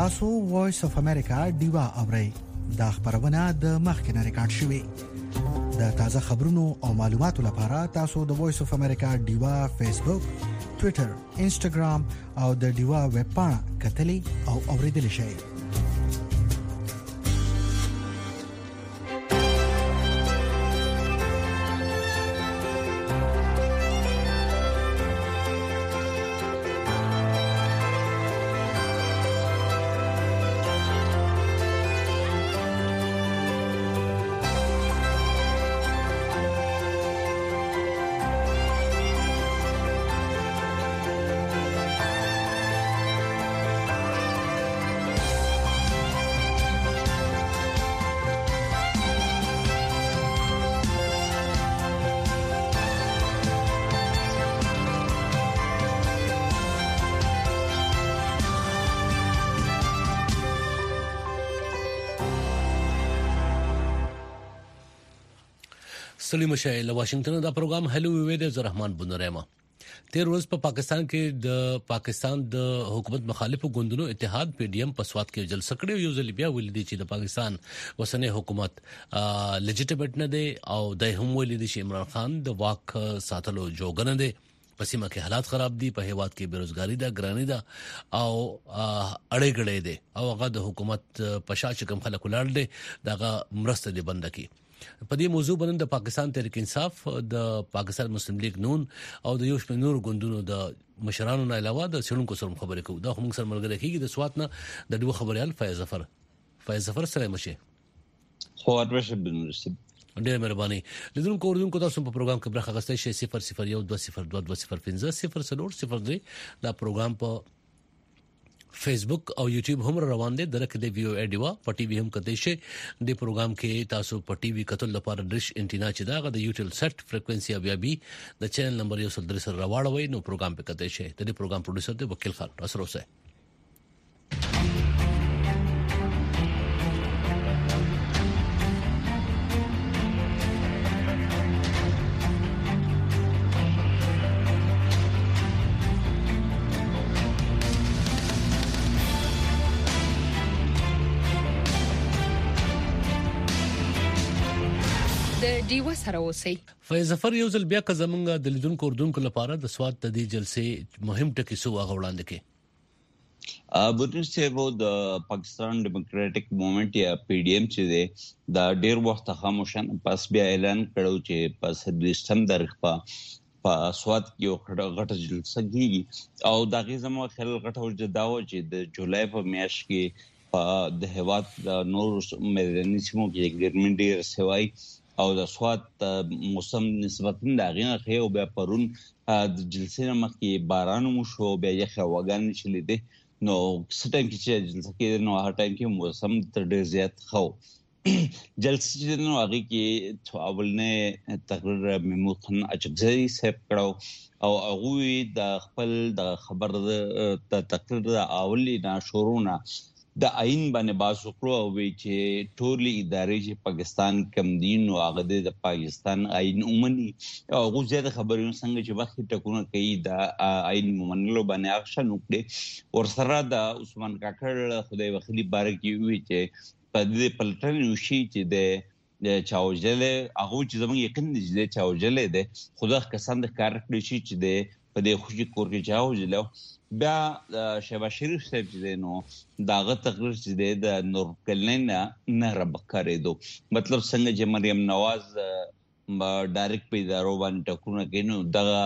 تاسو وایس اف امریکا دیوا اورئ دا خبرونه د مخکنه ریکارډ شوې د تازه خبرونو او معلوماتو لپاره تاسو د وایس اف امریکا دیوا فیسبوک ټوئیټر انسټاګرام او د دیوا ویب پاڼه کتلی او اوریدل شئ سلیم شای له واشنگټن دا پروګرام هلو وی د رحمان بنورما تیر ورځ په پاکستان کې د پاکستان د حکومت مخالفو ګوندونو اتحاد پی ډی ایم په سواد کې جلسه کړې یو ځل بیا ولې دي چې د پاکستان وسنۍ حکومت لیجیټیمیټ نه دی او د هم ولې دي چې عمران خان د واک ساتلو جوګنه دی پسیمه کې حالات خراب دي په هیواد کې بیروزګاری ده ګرانی ده او اړې ګړې دي او هغه د حکومت په شاشه کوم خلک ولاړ دي دغه مرسته دي بند کی په دې موضوع باندې د پاکستان تحریک انصاف د پاکستان مسلم لیگ نون او د یوش نور ګوندونو د مشرانو نه علاوه د سړونکو سره خبرې کوو دا هم سره ملګری کیږي د سوات نه د دوه خبريال فیض ظفر سره مشه خو ورشه بنرسي ډېر مهرباني لیدونکو اوردونکو تاسو په پروګرام کې برخه غستې شي 0012022050 دا پروګرام په فیسبوک او یوټیوب هم روان دي درکه د ویو ایډیوا په ټي وي هم کته شي د پروګرام کې تاسو په ټي وي کتل لپاره ډیش انټینا چې دا د یوټیل سیټ فریکوئنسي بیا بي د چینل نمبر 103 سره راوړوي نو پروګرام په کته شي د دې پروګرام پروډوسر دی وکیل خان اسرو سه دیو سره اوسئ فیض ظفر یو ځل بیا که زمونږ د لیدونکو اردوونکو لپاره د سواد د دې جلسې مهم ټکی سو غوړاند کې بوتل سیبو د پاکستان ډیموکراټک موومېنټ یا پی ډی ایم چې دی دا ډیر وخت خاموشن پس بیا اعلان کړو چې پس د سیستم درخه په سواد کې یو غټه جلسه کیږي او دا غیزمو خل غټه وجداو چې د جولای په میاشت کې د هواد د نور مدني سیمو کې ګرمنډ ډیر سوای او د سواد موسم نسبتاً دا غینه خو بیا پرون د جلسې مخکې باران مو شو بیا یخ وګان چلی دي نو ستم کې چې جلسه کې نو هر ټایم کې موسم تر ډیر زیات خو جلسې نو هغه کې اولنه تقریر محمود خان اچکزئی صاحب کړو او هغه د خپل د خبر د تقریر اولی نه شروع د عین باندې باسو کړو او چې ټولي ادارې چې پاکستان کم دین او هغه د پاکستان عین اومني او غو زیاده خبرونه څنګه چې وخت ټکونه کوي د عین مومنلو باندې اکشن وکړي او سره د عثمان کاکړ خدای وخلی بارکی وی چې په دې پلټن وشي چې د چاوجله هغه چې زموږ یقین دي چې چاوجله ده خدای کسان د کار کړی شي چې د په دې خوشي کور کې چاوجله بیا شهباز شریف صاحب چې نو داغه تقریر چې د نور کلین نه رب کړېدو مطلب څنګه چې مریم نواز ډایرکټ په ادارو باندې ټکونه کینو دغه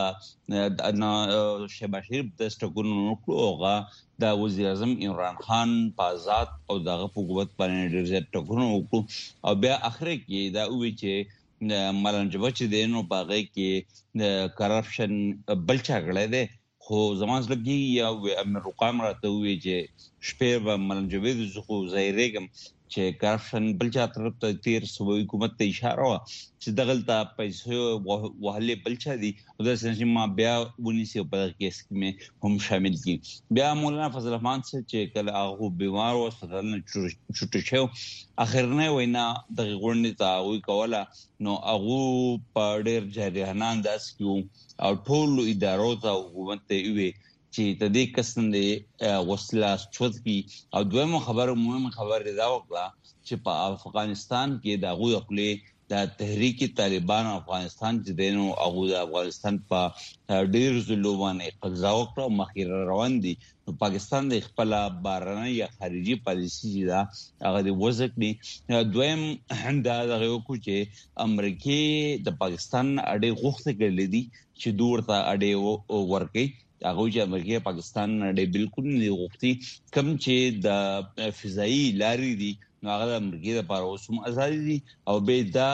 شهباز شریف د ټکونه نوکلوغه د وزیر اعظم عمران خان په آزاد او دغه حکومت باندې ډېر زیات ټکونه وکړو او بیا اخر کې دا وی چې ملنجبه چې دینو باغې کې کرپشن بلچا غړې ده خو زمانځ لګي یا امیر رقام راته وی چې شپه به ملنجبه د زخو زایرېګم چې کرپشن بلچا طرف ته تیر سوي حکومت ته اشاره وا چې دغلطه پیسې وهله بلچا دي او د سنجي ما بیا ونی سي په کیس کې هم شامل دي بیا مولانا فضل الرحمن چې کله هغه بیمار او هسپتال نه چټ شو اخرنه وینا د غونډې ته وی کوله نو هغه په ډېر جریانان داس کیو او ټول ادارو ته حکومت ته وی چې تدې کسن دې وسلا چوت کی او دویمه مهم خبر دا وکړه چې په افغانستان کې د غوی خپل د تحریک طالبان افغانستان چې دینو هغه د افغانستان په ډیر ظلمونه قضا وکړه مخیر روان دي پاکستان د خپل بهرنی یا خارجي پالیسي دا هغه د وځکني دویم دا دغه کو چې امریکای د پاکستان اړې غوښته کړلې دي چې دورته اړې ورکړي هغه چې امریکا پاکستان اړې بالکل نه غوښتي کم چې د فضائي لارې دي نو هغه د امریکا لپاره اوسم ازادي دي او به دا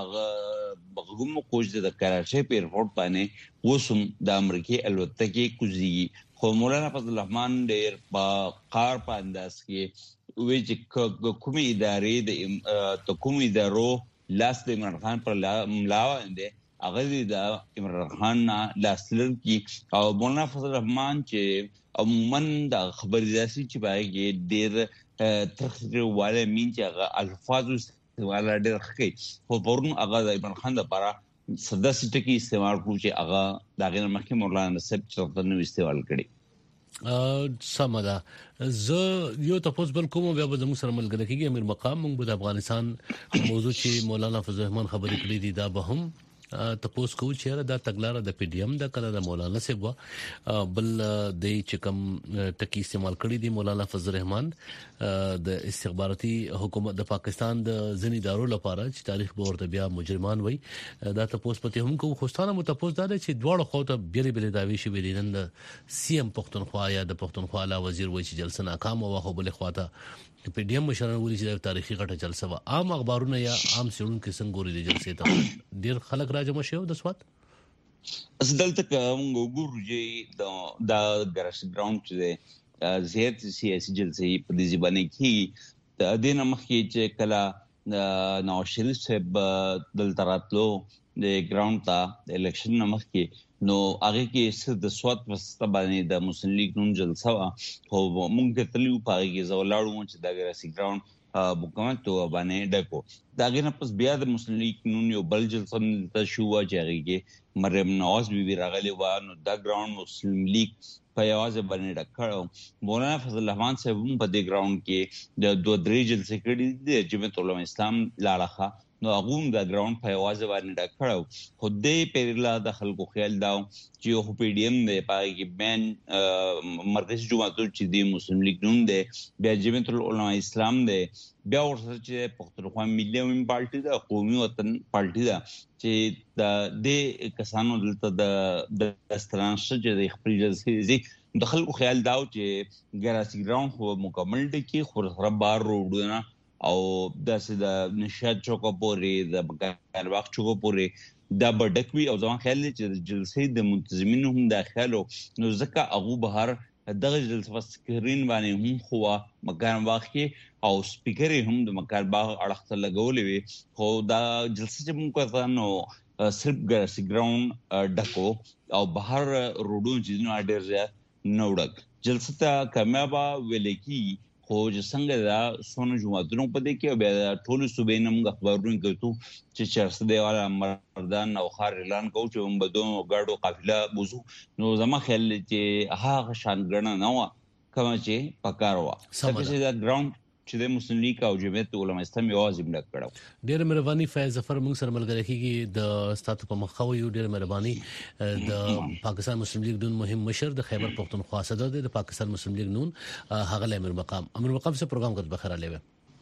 بغوم کوج د کراچۍ په ایرپورټ باندې اوسم د امریکا الوتکه کوزي خو مولانا فضل الرحمن ډېر په قار په انداز کې وی چې کومې ادارې د کومې ادارو لاس د عمران خان پر ملاوند هغه د عمران خان لاسلر کی او مولانا فضل الرحمن چې عموما د خبريالي چې باندې ډېر تخریب والے مين چې هغه الفاظ استعمال ډېر ښکي خو پرون هغه د عمران خان لپاره سداسي ټکی استعمال کوي چې هغه دغه مخکې مولانا نصب چرته نو استعمال کړي سمدا ز یو تاسو بل کوم بیا به موږ سره ملګری کیږي امیر مقام موږ د افغانستان موضوع چې مولانا فضل الرحمن خبرې کړې دي دا به هم تاسو کو چې دا تګلار د پی ډی ایم د کله د مولانا سیبوا بل د چکم ټکی استعمال کړی دی مولانا فضل الرحمن د استخباراتي حکومت د پاکستان د ځنی دارو لپاره چې تاریخ به ورته بیا مجرمان وای دا تاسو پته هم کو خوستانه متپوس دا چې دواړو خو ته بیرې بیرې داوی شي ودینن د سی ام پښتونخوا یا د پښتونخوا لا وزیر وای چې جلسه ناکام او خو بل خواته پی ډی ایم مشران ولې چې تاریخي غټه جلسه وا عام اخبارونه یا عام سړون کې څنګه ګوري د جلسې ته ډیر خلک راجمع شوه د سواد اصل ته موږ ګورو چې دا ګرش ګراوند چې زیات سیاسي جلسې په دې ځبانه کې د دې نمخې چې کله نواز شریف صاحب دلته راتلو د ګراوند ته د الیکشن نمخې نو هغه کې د سواد وسته باندې د مسلم لیگ نون جلسه وا خو موږ ته تلو پاره کې زولاړو چې دا ګرسي ګراوند مکمل تو باندې ډکو دا غنه پس بیا د مسلم لیگ نون یو بل جلسه ته شو چې هغه کې مریم نواز بي راغلي و نو دا ګراوند مسلم لیگ په یوازې باندې ډکړو مولانا فضل الرحمن صاحب په دې ګراوند کې د دوه درې جلسې کړې دي جمعیت علماء اسلام لاړه نو هغه د ګراوند په یوازې باندې ډکړو خو دې پیرلا د خلکو خیال دا چې یو پی ډی ایم د پای کې بین مرکزی جماعتونو چې د مسلم لیگ نوم دی بیا جمعیت علماء اسلام دی بیا ورسره چې پښتونخوا ملي پارټي دا قومي وطن پارټي دا چې د دې کسانو دلته د استرانشه چې د خپل جلسې د خلکو خیال دا چې ګراسي ګراوند خو مکمل ټکی خو سره بار روډونه او د نشاد چوکو پورې د بکار باغ چوکو پورې دا بډکوي او ځان خیال چې جلسې د منتظمینو هم داخلو نو ځکه هغه بهر دغه جلسه سکرین باندې هم خو مکان باغ کې او سپیکر هم د مکان باغ اړخته لګولې وي خو دا جلسه چې موږ کوو نو صرف ګراسي ګراوند ډکو او بهر روډونو چې نو اډر زیات نوډک جلسه ته کامیابه ولیکي خو چې څنګه دا سونه جمعهتونو په دې کې بیا ټول صوبې نوم خبرونه کوي چې چرسته دیواله مردان او خار اعلان کوي چې هم بدو غاډو قافله بوزو نو زما خیال چې هغه شان ګڼه نه و کوم چې پکاروا چې دا ګراوند چې د مسلم لیگ او جمعیت علماء اسلام یوازې ملک کړو ډېر مهرباني فیض ظفر موږ سره ملګری کیږي د ستاسو په مخ خو یو ډېر مهرباني د پاکستان مسلم لیگ نون مهم مشر د خیبر پختونخوا صدر د پاکستان مسلم لیگ نون هغه امیر مقام سے پروگرام کو بخیر علیه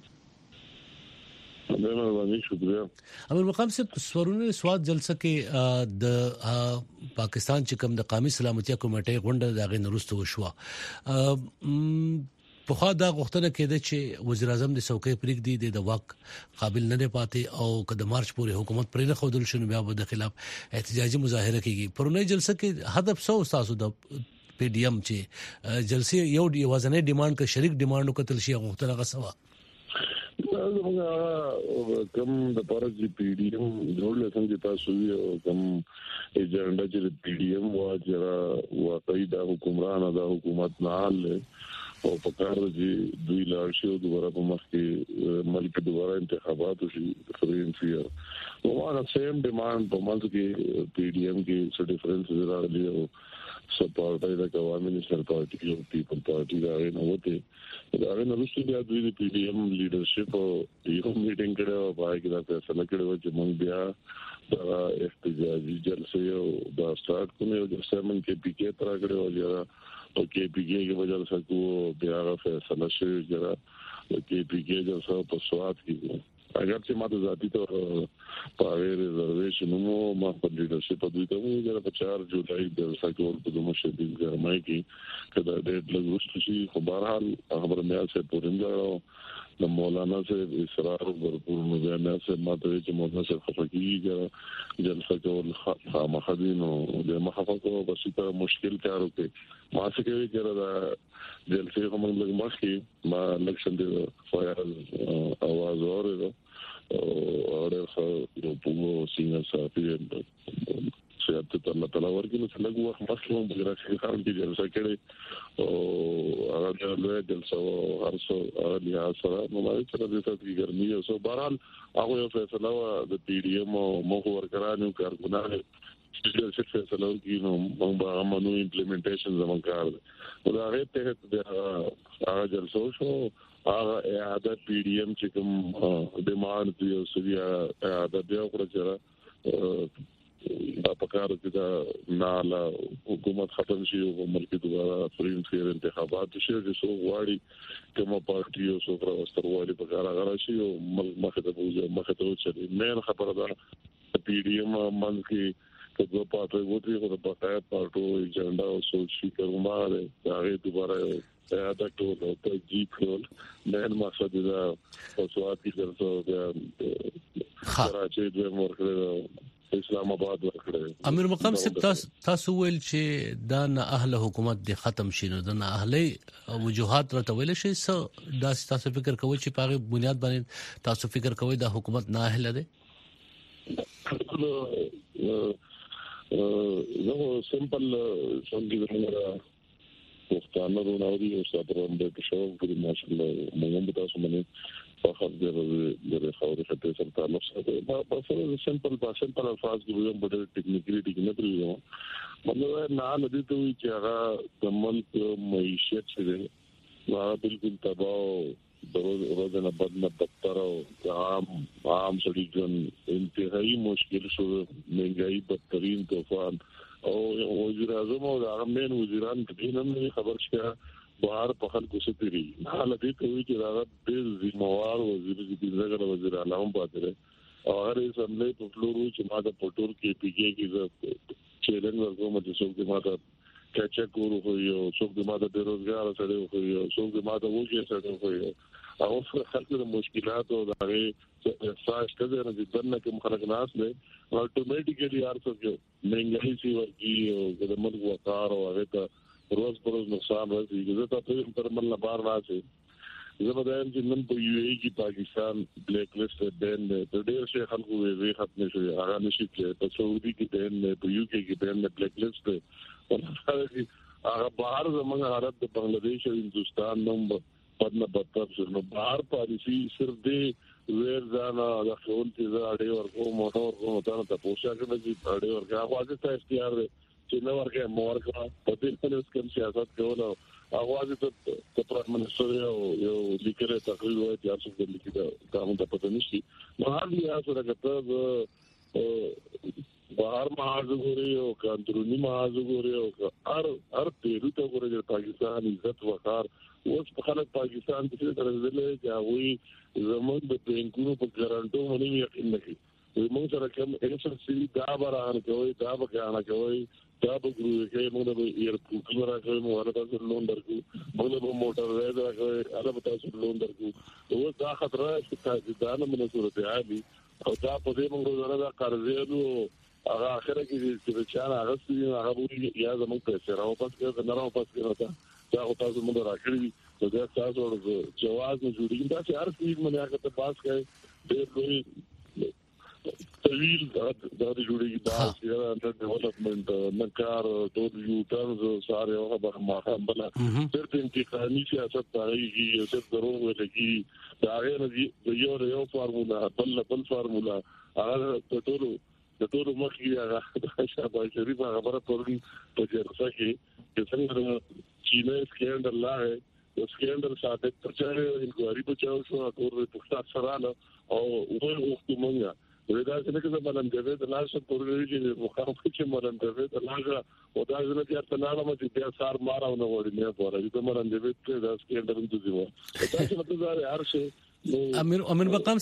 مهرباني شکریہ امیر مقام سے سورونه سواد جلسه کې د پاکستان چې کوم د قومي سلامتیا کمیټې غونډه دغه نورستو شو په خوا دا غوښتنه کېده چې وزیر اعظم د څوکۍ پریږدي د واک قابل نه پاتې او کله مارچ پورې حکومت پرې نه خودل شنو بیا به د خلاف احتجاجي مظاهره کیږي پرونی جلسه کې هدف سو تاسو د پی ډی ایم چې جلسه یو وزنه ډیماند کا شریک ډیماند وکړل شي غوښتنه غسوا کم د پارځي پی ډی ایم جوړل څنګه تاسو یو کم ایجنډا چې پی ډی ایم واجرا واقعي د حکومران د حکومت نه حل او په کار چې دوی لاړ شي او دوباره په مخ کې ملک دوباره انتخابات وشي فرین فیر نو وانا سیم ډیماند په منځ کې پی ډی ایم کې څه ډیفرنس راغلی او سپورټ د عوامي نېشنل پارټي او پیپل پارټي دا نه وته دا نه رسېږي د دوی پی ډی ایم لیډرشپ یو میټینګ کړو پای کې دا فیصله کړو چې موږ بیا دا احتجاجي جلسه او دا سٹارټ کوو د سیمن کې پی کې تر کړو یا او کې پی کې په جلسه کو بیا فیصله شوی جره کې پی کې جلسه په سواد کې اگر چې ماته ذاتی تور پاره ریزرویشن مو ما په لیډرشپ دوی ته وی چې په 4 جولای د سکول په کوم شدید ګرمای کې کدا ډېر لږ شي خو بهرحال خبر مې سره پورنګا د مولانا سے اصرار ورپور مزانه سے ماته چې مولانا سے خفقي جلسه کول خامخدين او د مخفقو بسيطه مشکل کارو کې ما څه کوي چې جلسه کوم لږ مخکې ما لکشن دی فایل اواز اوره او یو په سینګ صافي سیادت ته الله تعالی ورګنه چې لږ وخت مخکې هم بګرا شي خان کې جلسه کړي او هغه له جلسه او هرڅو هغه سره نو ما چې د دې څخه ګرمي او سو بهرحال هغه یو فیصله د پی ډی ایم او مخ ورکرانو کارګونانه چې فیصله کوي نو موږ به منو امپلیمنټیشن زمون کار دا هغه ته هغه جلسه شو هغه اعاده پی ډی ایم چې کوم ډیماند دی او سویا اعاده بیا وکړه دا پکاره چې دا ناله حکومت ختم شي او ملک دوباره فري فیر انتخابات شي چې سو غواړي کومه پارټي او سو پروستروالي پکاره غراشي او مخه ته وچري مې خبره ده پی ډی ایم من کې کله پاتې وځي او د بقایا پارټو ایجنډا او سوچي کومه ده دوباره دا ټول په جی کول نه مقصد دا اوسوات کې درته کراچي د مرکز اسلام آباد ورکړه امیر مقام صاحب تاسو ویل چې دا نه اهل حکومت د ختم شینو د نه اهلي وجوهات راته ویل شي دا تاسو فکر کوئ چې په بنیاد باندې تاسو فکر کوئ دا حکومت نه اهل ده نو سمپل څنګه زموږه پښتانه وروناوي او ستاسو په شو کې ماشاءالله موږ تاسو باندې فقط د خاورې خطه سره تعلق ساتي په سره سمپل الفاظ کې یو بډر ټیکنیکلی نه پریږو مطلب نه لدی ته وی چې هغه د ملک معیشت سره وا بالکل تباہ روزانه بدتر او عام شریکن انتهایی مشکل شو مهنګای بدترین طوفان او وزیر اعظم او هغه مین وزیران د نن خبر شته بهر په خلکو ستوري حاله دې کوي چې دا د ذمہوار وزیر دې وزیر اعلی هم پاتره او هغه اسمبلی په فلورو چې ما د پټور کې پی کې کې چیلنج ورکوم چې څوک دې ما ته کچا کورو خو یو څوک دې ما ته بیروزګار سره خو یو څوک دې ما ته وګي سره خو یو او خلکو د مشکلات او د احساس کړي نه چې دنه کوم خلک ناس نه اتوماتیکلی ارڅو مهنګای شي ورکی او د ملک وقار او هغه روز پر روز نقصان راځي زه تاسو په ترمن نه بار راځي زه به دایم چې نن په یو ای کې پاکستان بلیک لیست بین د ډېر شي خلکو وی ختم شوی هغه نشي چې په سعودي کې بین په یو کې بین بلیک لیست هغه بهر زموږ حالت د بنگلاديش او هندستان نوم پدنه بدتر شنو بهر پالیسی صرف دې ویر ځانا د خپل چې اړې ورکو موټر ورکو ته پوښتنه کوي چې اړې ورکا واځي ته اختیار دی چې نو ورکه مورکا په دې په لس کې سیاست کول او اواز ته پرائم منسٹر یو لیکره تقریر وایي چې تاسو د لیکه دا هم د پته نشي نو هر بیا سره کته بهر محاذ او کاندرونی محاذ او هر پیرو ته ګوري پاکستان عزت وقار اوس په خلک پاکستان کې درځلې چې هغه زموږ د بینکونو په ګارانټو باندې یقین نکړي موږ سره کوم ایسنسي دا بران کوي دا بګانا کوي دا بګرو کې موږ د ایرپورټ راځي موږ تاسو لون درکو موږ د موټر راځي هغه تاسو لون درکو او دا خطر چې دا نه منو صورت عادي او دا په دې موږ دا قرضې هغه اخره کې چې چا هغه سړي هغه وایي یا زموږ پیسې راو پاس کې نه راو پاس کې دا تاسو موږ راکړي دا تاسو جواز نه جوړیږي دا چې هر څه موږ هغه ته پاس کړي ډېر لوی طویل دا جوړیږي دا چې ډیولپمنٹ نکار ټول یو ټرمز ساره هغه ما بل تر انتقالي سیاست راځي یو څه ضرورت ولګي دا غیر یو فارمولا بل فارمولا هغه ټول د ټول مخې هغه شهباز شریف خبره پرون په جرسه کې چې څنګه چینه سکینډر لاره د سکینډر ثابت پچاره انکوایري بچاو شو او پښتون سره او وخت مونږه ودا څنګه چې باندې د لاس پروري چې مخاطب چې مرندوي د لاغه او دا ځنه چې تناله مې بیا سار مارو نه وړي نه پورې د مرندوي ته د سکینډر انتظام دا چې مطلب هر شي امیر مقام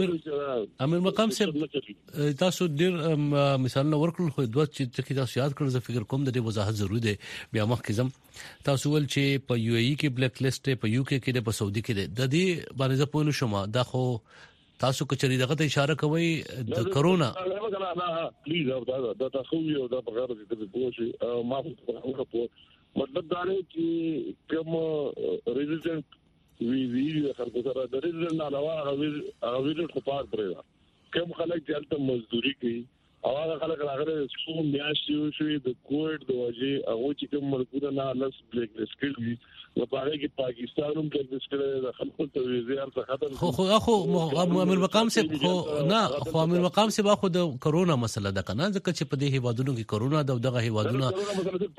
صاحب تاسو ډیر مثالونه ورکړل خو دوه چې تاسو یاد کړل زه فکر کوم د دې وضاحت ضروري دی بیا مخکې زم تاسو ول چې په یو ای کې بلیک لیست په یو کې کې په سعودي کې د دې باندې زه پوه نشم دا خو تاسو کچري دغه ته اشاره کوي د کرونا پلیز دا تاسو یو دا په غره کې د پوښي ما په مطلب دا دی چې کوم ریزیډنټ وی خلکو سره د ریزیډنټ علاوه هغه ویلټ خو پات پرې کوم خلک چې البته مزدوري کوي او هغه خلک راغلي څو میاشتې شوي د کووډ د وجې هغه چې کوم ملکونه نه لس بلیک لیست کړي نو په هغه کې پاکستان هم بلیک لیست کړي د خلکو ته ویزه ختم خو امیر مقام صاحب خو نه خو امیر مقام صاحب خو د کرونا مسله ده کنه ځکه چې په دې هیوادونو کې کرونا دغه هیوادونه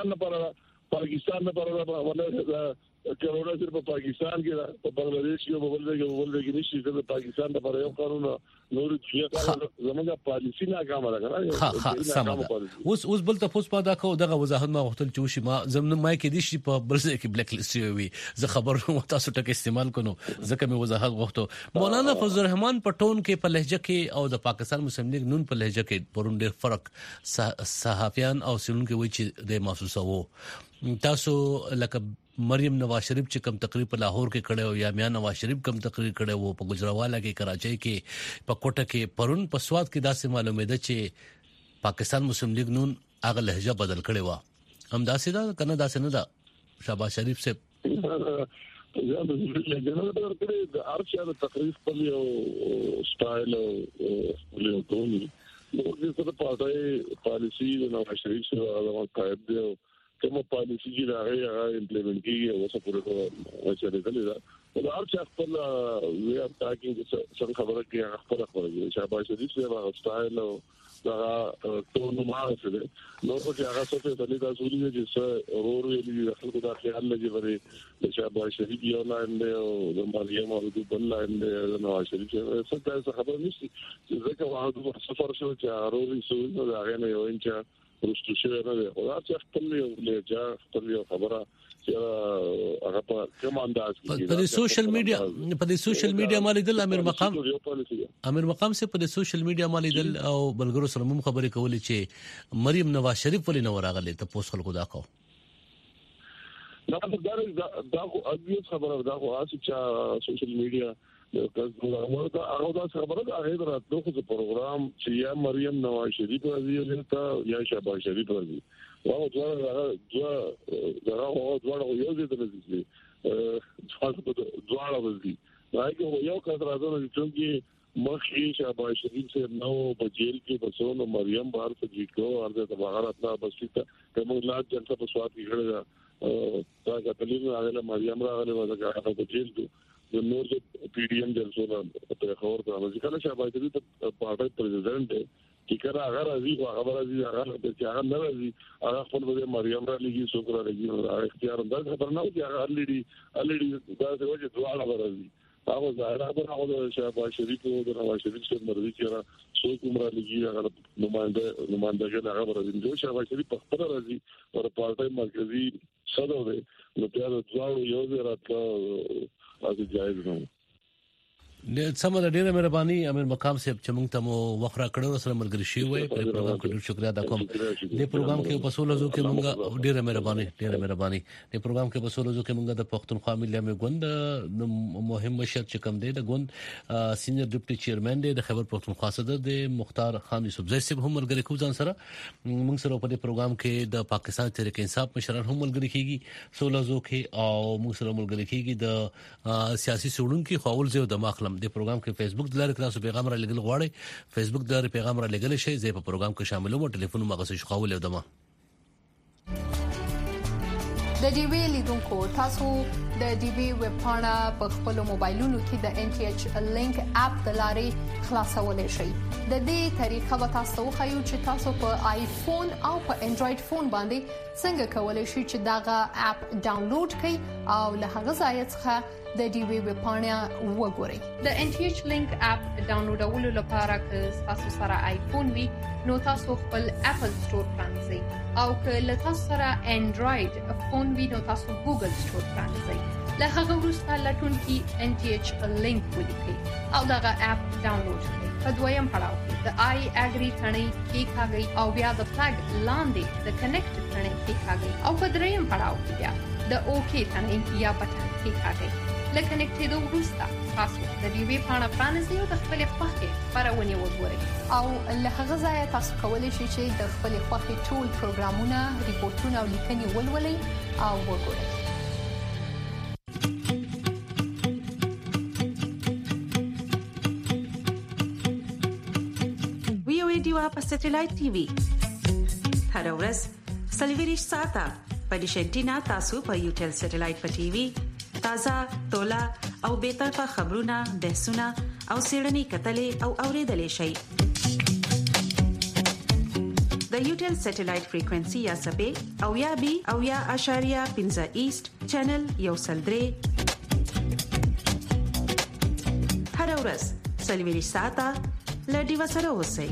پاکستان نه پر کرونا صرف په پاکستان کې په بنگلاديش کې په بل ځای کې نشي چې پاکستان د پر یو قانون نور چې زموږه پالیسی ناکامه ده ها سمه اوس بل تاسو په دا کو دغه وضاحت ما وختل چې وشي ما زمنه ما کې دي شي په بل ځای کې بلیک لیست وي زه خبر نو تاسو ټکه استعمال کونو ځکه مې وضاحت غوښتو مولانا فضل الرحمن پټون کې په لهجه کې او د پاکستان مسلم لیگ نون په لهجه کې پرون ډېر فرق صحافیان او سنون کې وایي چې د محسوسه وو تاسو لکه مریم نواز شریف چې کم تقریر په لاهور کې کړه او یا میاں نواز شریف کم تقریر کړه وو په گجراوالا کې کراچۍ کې په کوټه کې پرون په سواد کې داسې معلومه ده چې پاکستان مسلم لیگ نون هغه لهجه بدل کړي وا هم داسې دا کنه داسې نه دا شهباز شریف سے یا د لهجه بدل کړي د ارشاد تقریر په یو سټایل او له ټونی نو د څه په پاتې پالیسی د نواز شریف سره هغه قائد دی کومه پالیسی چې هغه امپلیمنٹ کیږي او څه پروګرام چې دلته دا او هر څه خپل وی اپ ټاکینګ څنګه خبره کوي خپل خبره شهباز شریف سره هغه سټایل او دا ټول مارس دي نو چې هغه څه ته دلی دا سوري چې څه اورور ویلي خلکو دا خیال لګي ورې شهباز شریف یو لاندې او د مریم او د بل لاندې نو شریف څه خبره نشي چې ځکه واحد سفر شو چې اورور سوري دا هغه نه یو انچ ورستو شوی نه دی او دا چې خپل یو لهجه خپل یو خبره چې هغه په کوم انداز کې په سوشل میډیا مالیدل امیر مقام سه په سوشل میډیا مالیدل او بلګرو سره هم خبرې کولې چې مریم نواز شریف ولې نو راغله ته پوس خلکو دا کو دا خو obvious خبره ده خو چې سوشل میډیا هغه دا خبره ده هغه درته خو پروګرام چې یا مریم نواز شریف راځي ته یا شهباز شریف راځي واو دغه یو ځای ته راځي دواړه راځي راځي یو کس راځي چې مخې شهباز شریف سے نو په جیل کې بسونو مریم بهر څخه جیټو ارزه ته بهر اتنا بس ته کوم لا جلسه په سواد کې کړه دا کتلین هغه مریم راغله وځه په جیل کې د نور پی ډی ایم جلسو په خبر ته راځي کله شهباز شریف ته پارټي پریزیډنټ دی چې کله هغه راځي هغه هغه نه راځي هغه خپل به مریم را لګي سوکرا لګي هغه اختیار انداز خبر نه وي هغه الریډي دا څه وجه دواړه راځي هغه ظاهر هغه شهباز شریف او د نواز شریف سره مرضی چې سوکرا لګي هغه نمائندګي هغه راځي جو شهباز شریف په خپل راځي او پارټي مرکزی صدر دی نو بیا د ځوړو یو ځای راځي از جایز نه سمه ډیره مهرباني امیر مقام صاحب چې موږ ته مو وخت را کړو سره ملګری شي وي په پروګرام کې ډیر شکریا ادا کوم د پروګرام کې په سولزو کې موږ ډیره مهرباني د پروګرام کې په سولزو کې موږ د پښتونخوا ملي غوند مهم مشر چې کوم دی د غوند سینیئر ډیپټي چیرمن دی د خیبر پښتونخوا صدر دی مختار خان یوسف زئی صاحب هم ملګری کو ځان سره موږ سره په پروګرام کې د پاکستان تحریک انصاف مشران هم ملګری کیږي سولزو کې او موږ سره ملګری کیږي د سیاسي سړونکو خپل ځای د ماخلم د پروګرام کې فیسبوک د لارې تاسو پیغام را لګل غواړئ فیسبوک د لارې پیغام را لګل شي زه په پروګرام کې شامل وم ټلیفون مغه شو خاول دمه د دې ویلي دونکو تاسو د ډي بي ویب پاڼه په خپل موبایلونو کې د ان ټي ایچ لینک اپ د لارې خلاصولای شئ. د دې طریقه به تاسو وښیو چې تاسو په آیفون او په انډراید فون باندې څنګه کولای شئ چې دغه اپ ډاونلوډ کړئ او له هغه ځای څخه د ډي بي ویب پاڼه وګورئ. د ان ټي ایچ لینک اپ ډاونلوډولو لپاره که تاسو سره آیفون وي نو تاسو خپل اپل سٹور پرانځئ او که له تاسو سره انډراید فون وي نو تاسو ګوګل سٹور پرانځئ. له هغه وروسته لټونکي ان ټي ایچ لینک ولیکئ او دغه اپ ډاونلوډ کړئ. په دویم پړاو کې د آی اګری ثنې کلیک او بیا د فلګ لاندې د کنیکټ ثنې کلیک او په دریم پړاو کې بیا د اوکی ثنې یا بټن کلیک. له کنیکټېدو وروسته تاسو د ډي بي پاڼه پرانیزئ او د خپلې خوښې خپرونې وګورئ او له هغه ځایه تاسو کولی شئ چې د خپلې خوښې ټول پروګرامونه، ریپورتونه او لیکنې ولولئ او وګورئ. ډیوا په سټلایټ ټي وي هر ورځ 24 ساعته په ډیشنټینا تاسو په یوټل سټلایټ په ټي وي تازه تولا او به طرفه خبرونه، بحثونه او سیړنی کتلې او اوریدلې شي. د یوټل سټلایټ فریکوئنسي یا سبې او یا بي او یا اشاریه 15 ایست چینل یو سلدري هر ورځ 24 ساعته لډي وسره اوسئ.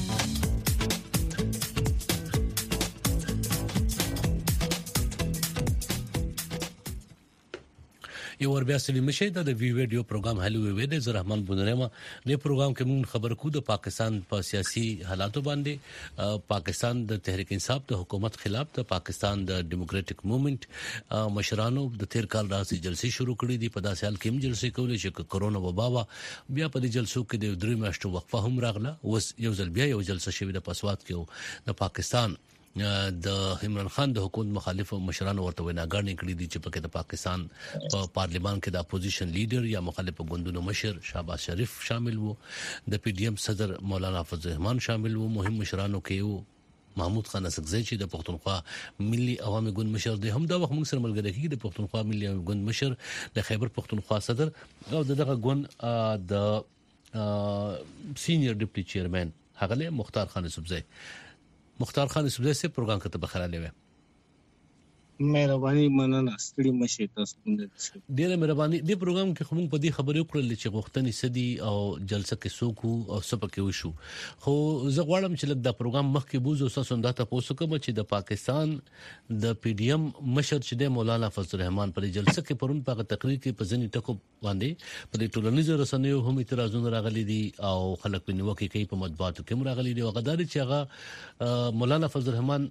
یو ور بیا سلی مشه د وی ویډیو پروګرام هلو وی د زرحمان بنرما نه پروګرام کې موږ خبر کو د پاکستان په سیاسي حالاتو باندې پاکستان د تحریک انصاف د حکومت خلاف د پاکستان د ډیموکراټک موومېنټ مشرانو د تیر کال راځي جلسې شروع کړې دي. په داسې حال کې هم جلسې کولې چې کرونا وبا بیا په دې جلسو کې د درې میاشتو وقفه هم راغله. اوس یو ځل بیا یو جلسه شوې د پسواد کې د پاکستان د عمران خان د حکومت مخالف مشرانو ورته ویناګانې کړې دي چې پکې د پاکستان په پارلیمان کې د اپوزیشن لیډر یا مخالف ګوندونو مشر شهباز شریف شامل وو، د پی ډی ایم صدر مولانا فضل الرحمن شامل وو. مهم مشرانو کې وو محمود خان اسقزی چې د پښتونخوا ملي عوامي ګوند مشر دی، هم دا وخت موږ سره ملګری کیږي د پښتونخوا ملي عوامي ګوند مشر د خیبر پښتونخوا صدر او دغه ګوند د سینیئر ډیپټي چیرمن هغه مختار خان یوسفزی. مختار خان یوسفزی سے پروګرام کته بخراله وي. مهرباني مننه ستړي مشه تاسو باندې. ډیره مهرباني. دې پروګرام کې کوم په دې خبرې وکړل چې غوښتنې سدي او جلسه کې سوکو او سپکه وشو. خو زه غواړم چې دا پروګرام مخکې بوزو تاسو انداته پوسو کوم چې د پاکستان د پی ډی ایم مشر چې د مولانا فضل الرحمن پر جلسه کې پرون په تقریر کې په ځنی ټکو باندې په ټولنیزو رسنیو هم اعتراضونه راغلي دي او خلک په نیوکه کوي، په مطبوعاتو کې راغلي دي. وغدار چې هغه مولانا فضل الرحمن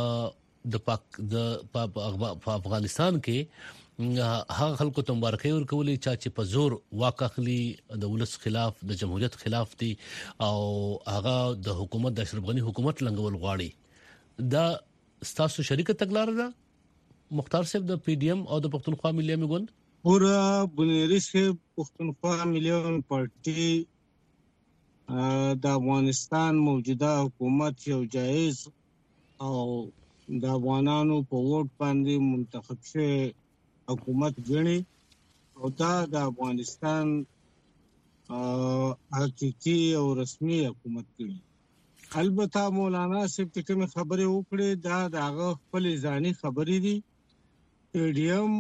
د افغانستان کې هغه خلکو ته مبارکي ورکولې چې په زور واقعي د ولس خلاف د جمهوریت خلاف دي او هغه د حکومت د اشرف غنی حکومت لنګول غواړي. دا ستاسو شریکه تګلار ده مختار صاحب د پی ډی ایم او د پښتونخوا ملي عوامي ګوند؟ پورا بنيري سے پښتونخوا ملي عوامي پارټي د افغانستان موجوده حکومت یو جایز او د افغانانو په ووټ باندې منتخب شوی حکومت ګڼي او دا د افغانستان حقيقي او رسمي حکومت ګڼي. البته مولانا صاحب چې کوم خبرې وکړې دا دغه خپل ځاني خبرې دي. پی ډی ایم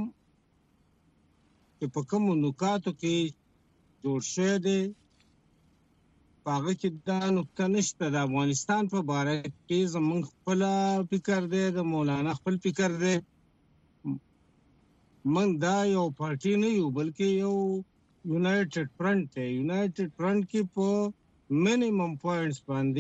چې په کوم نکاتو کې جوړ شوی دی پاګه چې دا نقطه نشته. د افغانستان په باره کې زمونږ خپل فکر دی، د مولانا خپل فکر دی. من دا یو پارټي نه یو بلکې یو یونایټډ فرنٹ دی. یونایټډ فرنٹ کې په مینیمم پوینټس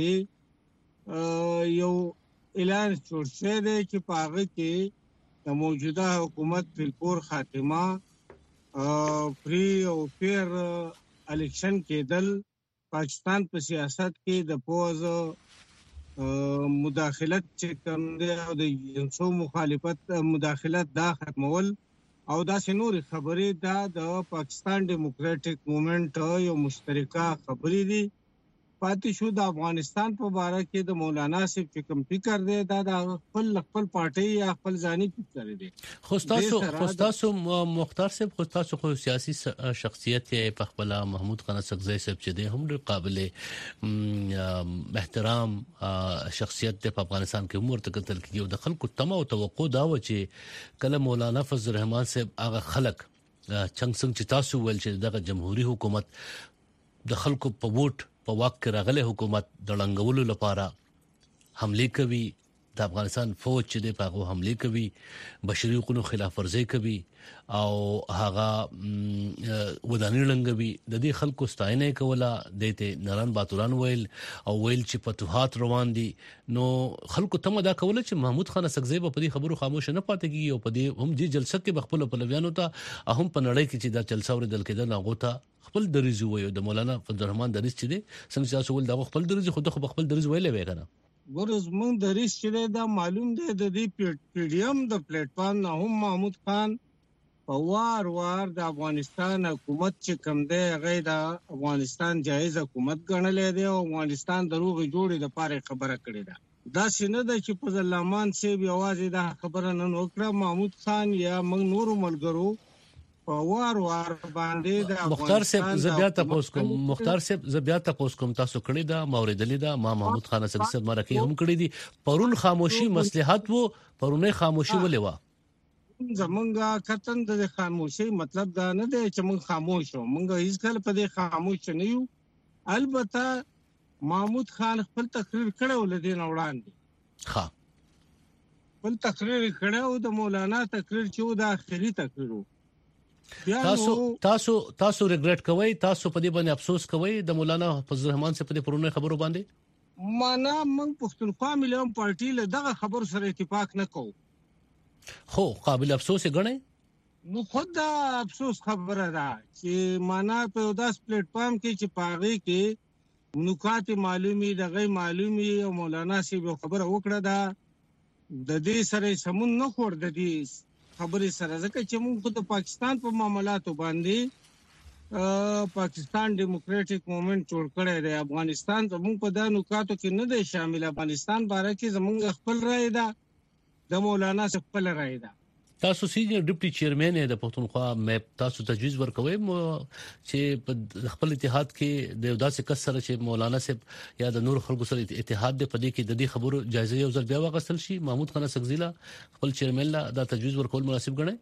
باندې یو اعلان جوړ شوی دی چې پاګه کې د موجوده حکومت بالکل خاتمه فری او فیر الیکشن کېدل، پاکستان په سیاست کې د پوز مداخلت چې کوم دی او د جنسو مخالفت مداخلت دا ختمول او دا سينوري خبرې دا د پاکستان ډیموکراټک موومېنټ یو مشترکه خبرې دي. پاتې شو د افغانستان په باره کې د مولانا صاحب چې کوم فکر دی دا د خپل پارټي یا خپل ځاني فکر دی. خو تاسو مختار صاحب خو تاسو خو سیاسي شخصیت یې په خپل محمود خان سقزی صاحب چې دی هم قابل احترام شخصیت دی په افغانستان کې عمر ته قتل کیږي او د خلکو تمه او توقع دا و چې کله مولانا فضل الرحمن صاحب هغه خلک څنګه چې تاسو ول چې دغه جمهوریت حکومت د خلکو په ووټ په واک کې راغله حکومت د لنګولو لپاره حمله کوي د افغانستان فوج چې د پاغو حمله کوي بشري حقوقو خلاف ورزي کوي او هغه ودانۍ لنګوي د دې خلکو ستاینه کوله دته نران باتوران ویل او ویل چې فتوحات روان دي نو خلکو تمه دا کوله چې محمود خان سقزی په دې خبرو خاموش نه پاتې کیږي او په دې هم دې جلسه کې بخپل پلویانو ته هم په نړۍ کې چې دا جلسه ورېدل کېده ناغو ته خپل دریز وایو د مولانا فضل الرحمن دریز چې دي څنګه تاسو ول دا خپل دریز خو د خپل دریز ویلې وای کنه ورز مونږ دریز چې دا معلوم دی د دې پی ډی ایم د پلیټ فارم نه هم محمود خان په وار د افغانستان حکومت چې کوم دی غي د افغانستان جایز حکومت ګڼلې دی او افغانستان دروغ جوړې د پاره خبره کړې ده دا شنه د چې فضل الرحمن صاحب یوازې دا خبره نه وکړه محمود خان یا موږ نور ملګرو په وار باندې د مختار صاحب زبیا تاسو کوم تاسو کړی دا موردلی دا ما محمود خان سقزی مرکه هم کړی دي پرون خاموشي مصلحت وو پرونه خاموشي ولوا زمونږه کتن د خاموشي مطلب دا نه دی چې موږ خاموش یو موږ هیڅ کله په دې خاموش نه یو البته محمود خان خپل تقریر کړو لدین وړاندې ها خپل تقریر کړو د مولانا تقریر چې د اخري تقریر تاسو ریګریټ کوئ تاسو په دې باندې افسوس کوئ د مولانا فضل الرحمن څخه په دې پرونه خبرو باندې معنا موږ پښتونخوا مليون پارټي له دغه خبر سره اتفاق نه کوو خو قابل افسوس غنئ نو خود دا افسوس خبره ده چې معنا په داس پلیټ فارم کې چې پاغي کې نکات معلومي دغه معلومي او مولانا صاحب خبره وکړه دا د دې سره سمون نه خور د دې خبرې سره ځکه چې موږ د پاکستان په معاملاتو باندې پاکستان ډیموکراټک موومېنټ جوړ کړی دی افغانستان زموږ په دا نکاتو کې نه دی شامل افغانستان باره کې زموږ خپل رائے ده د مولانا خپل رائے ده تاسو سینیئر ډیپټي چیرمن د پښتونخوا مې تاسو تجویز ورکوي چې په خپل اتحاد کې د داسې کس سره چې مولانا صاحب یا د نور خلکو سره اتحاد د پدې کې د دې خبرو جایزه یو ځل بیا واغستل شي محمود خان سقزی خپل چیرمن دا تجویز ورکول مناسب ګڼئ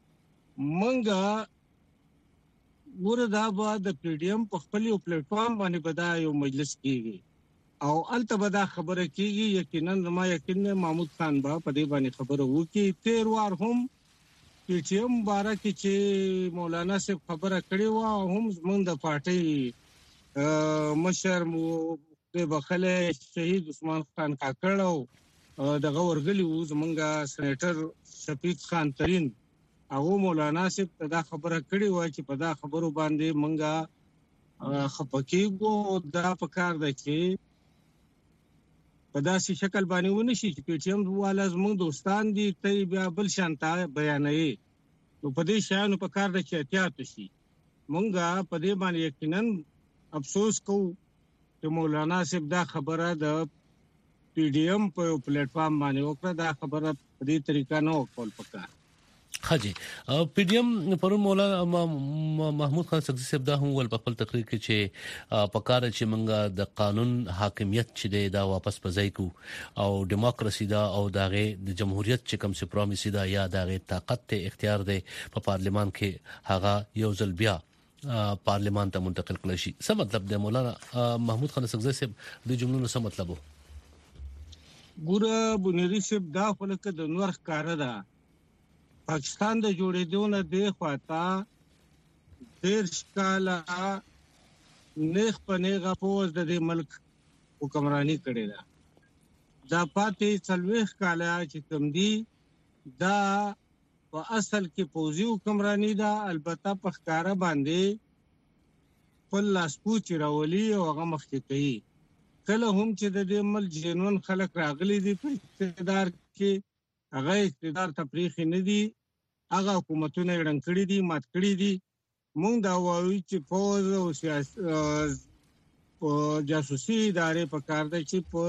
مونږه وردا بعد د پی ډی ایم په خپل پلیټ فارم باندې بدا یو مجلس کیږي او التبدا خبره کیږي یقینا ما یقین محمود خان با په دې باندې خبره وکي 13 وار هم پی ټی ایم باره کې چې مولانا صاحب خبره کړې و هم زمونږ د پارټي مشر مو د بخله شهید عثمان خان کاکړ او دغه ورغلی و زمونږ سېنیټر شفیق خان ترين هغه مولانا صاحب دا خبره کړې و چې په دا خبرو باندې مونږه خپکیږو دا پکار ده چې په داسې شکل باندې ونشي چې پی ټی ایم والا زموږ دوستان دي ته بیا بل شانته بیانوي نو په دې شانو په کار د احتیاط شي مونږه په دې باندې یقینا افسوس کوو چې مولانا صاحب دا خبره د پی ډی ایم په پلیټ فارم باندې وکړه دا خبره په دې طریقه نه وکول پکار حاجی پی ډی ایم پر مولانا محمود خان سقزی صاحب دا هم ول په خپل تقریر کې چې پکاره چې منګه د قانون حاکمیت چې دا واپس پځای کو او دیموکراسي دا او دغه د جمهوریت چې کوم سپرامسي دا یا دغه طاقت ته اختیار دی په پارلیمان کې هغه یو ځل بیا پارلیمان ته منتقل کړل شي څه مطلب دی مولانا محمود خان سقزی صاحب د جملو څه مطلب وو ګوره بنيري صاحب دا خلک د نور ښکار ده پاکستان د جوړېدو نه دی خواته ډېر کاله نیغ په نیغه پوز د دې ملک حکمرانی کړې ده دا پاتې 40 کاله چې کوم دي دا په اصل کې پوزي حکمرانی ده البته په ښکارا باندې په لاسپوچ راولي او هغه مخکې کوي کله هم چې د دې ملک جنون خلک راغلي دي په اقتدار کې هغه اقتدار تفریخ نه دي هغه حکومتونه رنګ کړی دي مات کړی دي مونږ دا وایو چې فوج او جاسوسي ادارې په کار دی چې په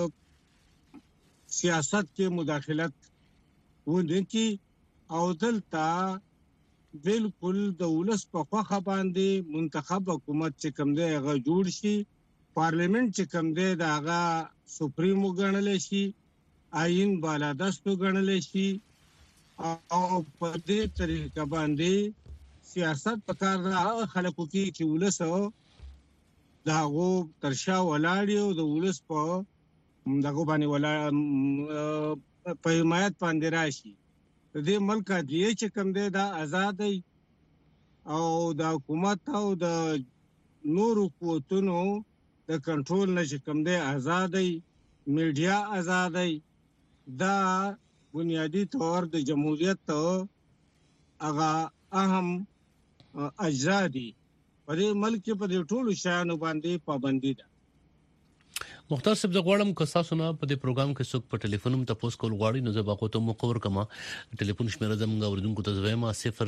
سیاست کې مداخلت ونکړي او دلته بالکل د ولس په خوخه باندې منتخب حکومت چې کوم دی هغه جوړ شي، پارلیمنت چې کوم دی دا هغه سپریم وګڼل شي، آئین بالادست وګڼل شي او په دې طریقه باندې سیاست په کار د خلکو کې چې ولس دا غو ترشا ولاړی او د ولس په دغه باندې ولا په حمایت باندې راشي. د دې ملک عدلیه چې کوم دی دا آزاد او د حکومت او د نورو قوتونو د کنټرول نه چې کوم دی آزاد، میډیا آزاد، دا بنیادی طور د جمهوریت هغه اهم اجزا دي. په دې ملک په دې ټولو شیانو باندې پابندي ده. مختار صاحب زغړم که تاسو نه په دې پروګرام کې څوک په ټلیفون ته پوس کول غواړي نو زه به تاسو ته مخور کما. ټلیفون شمیره زموږ اوریدونکو ته زویما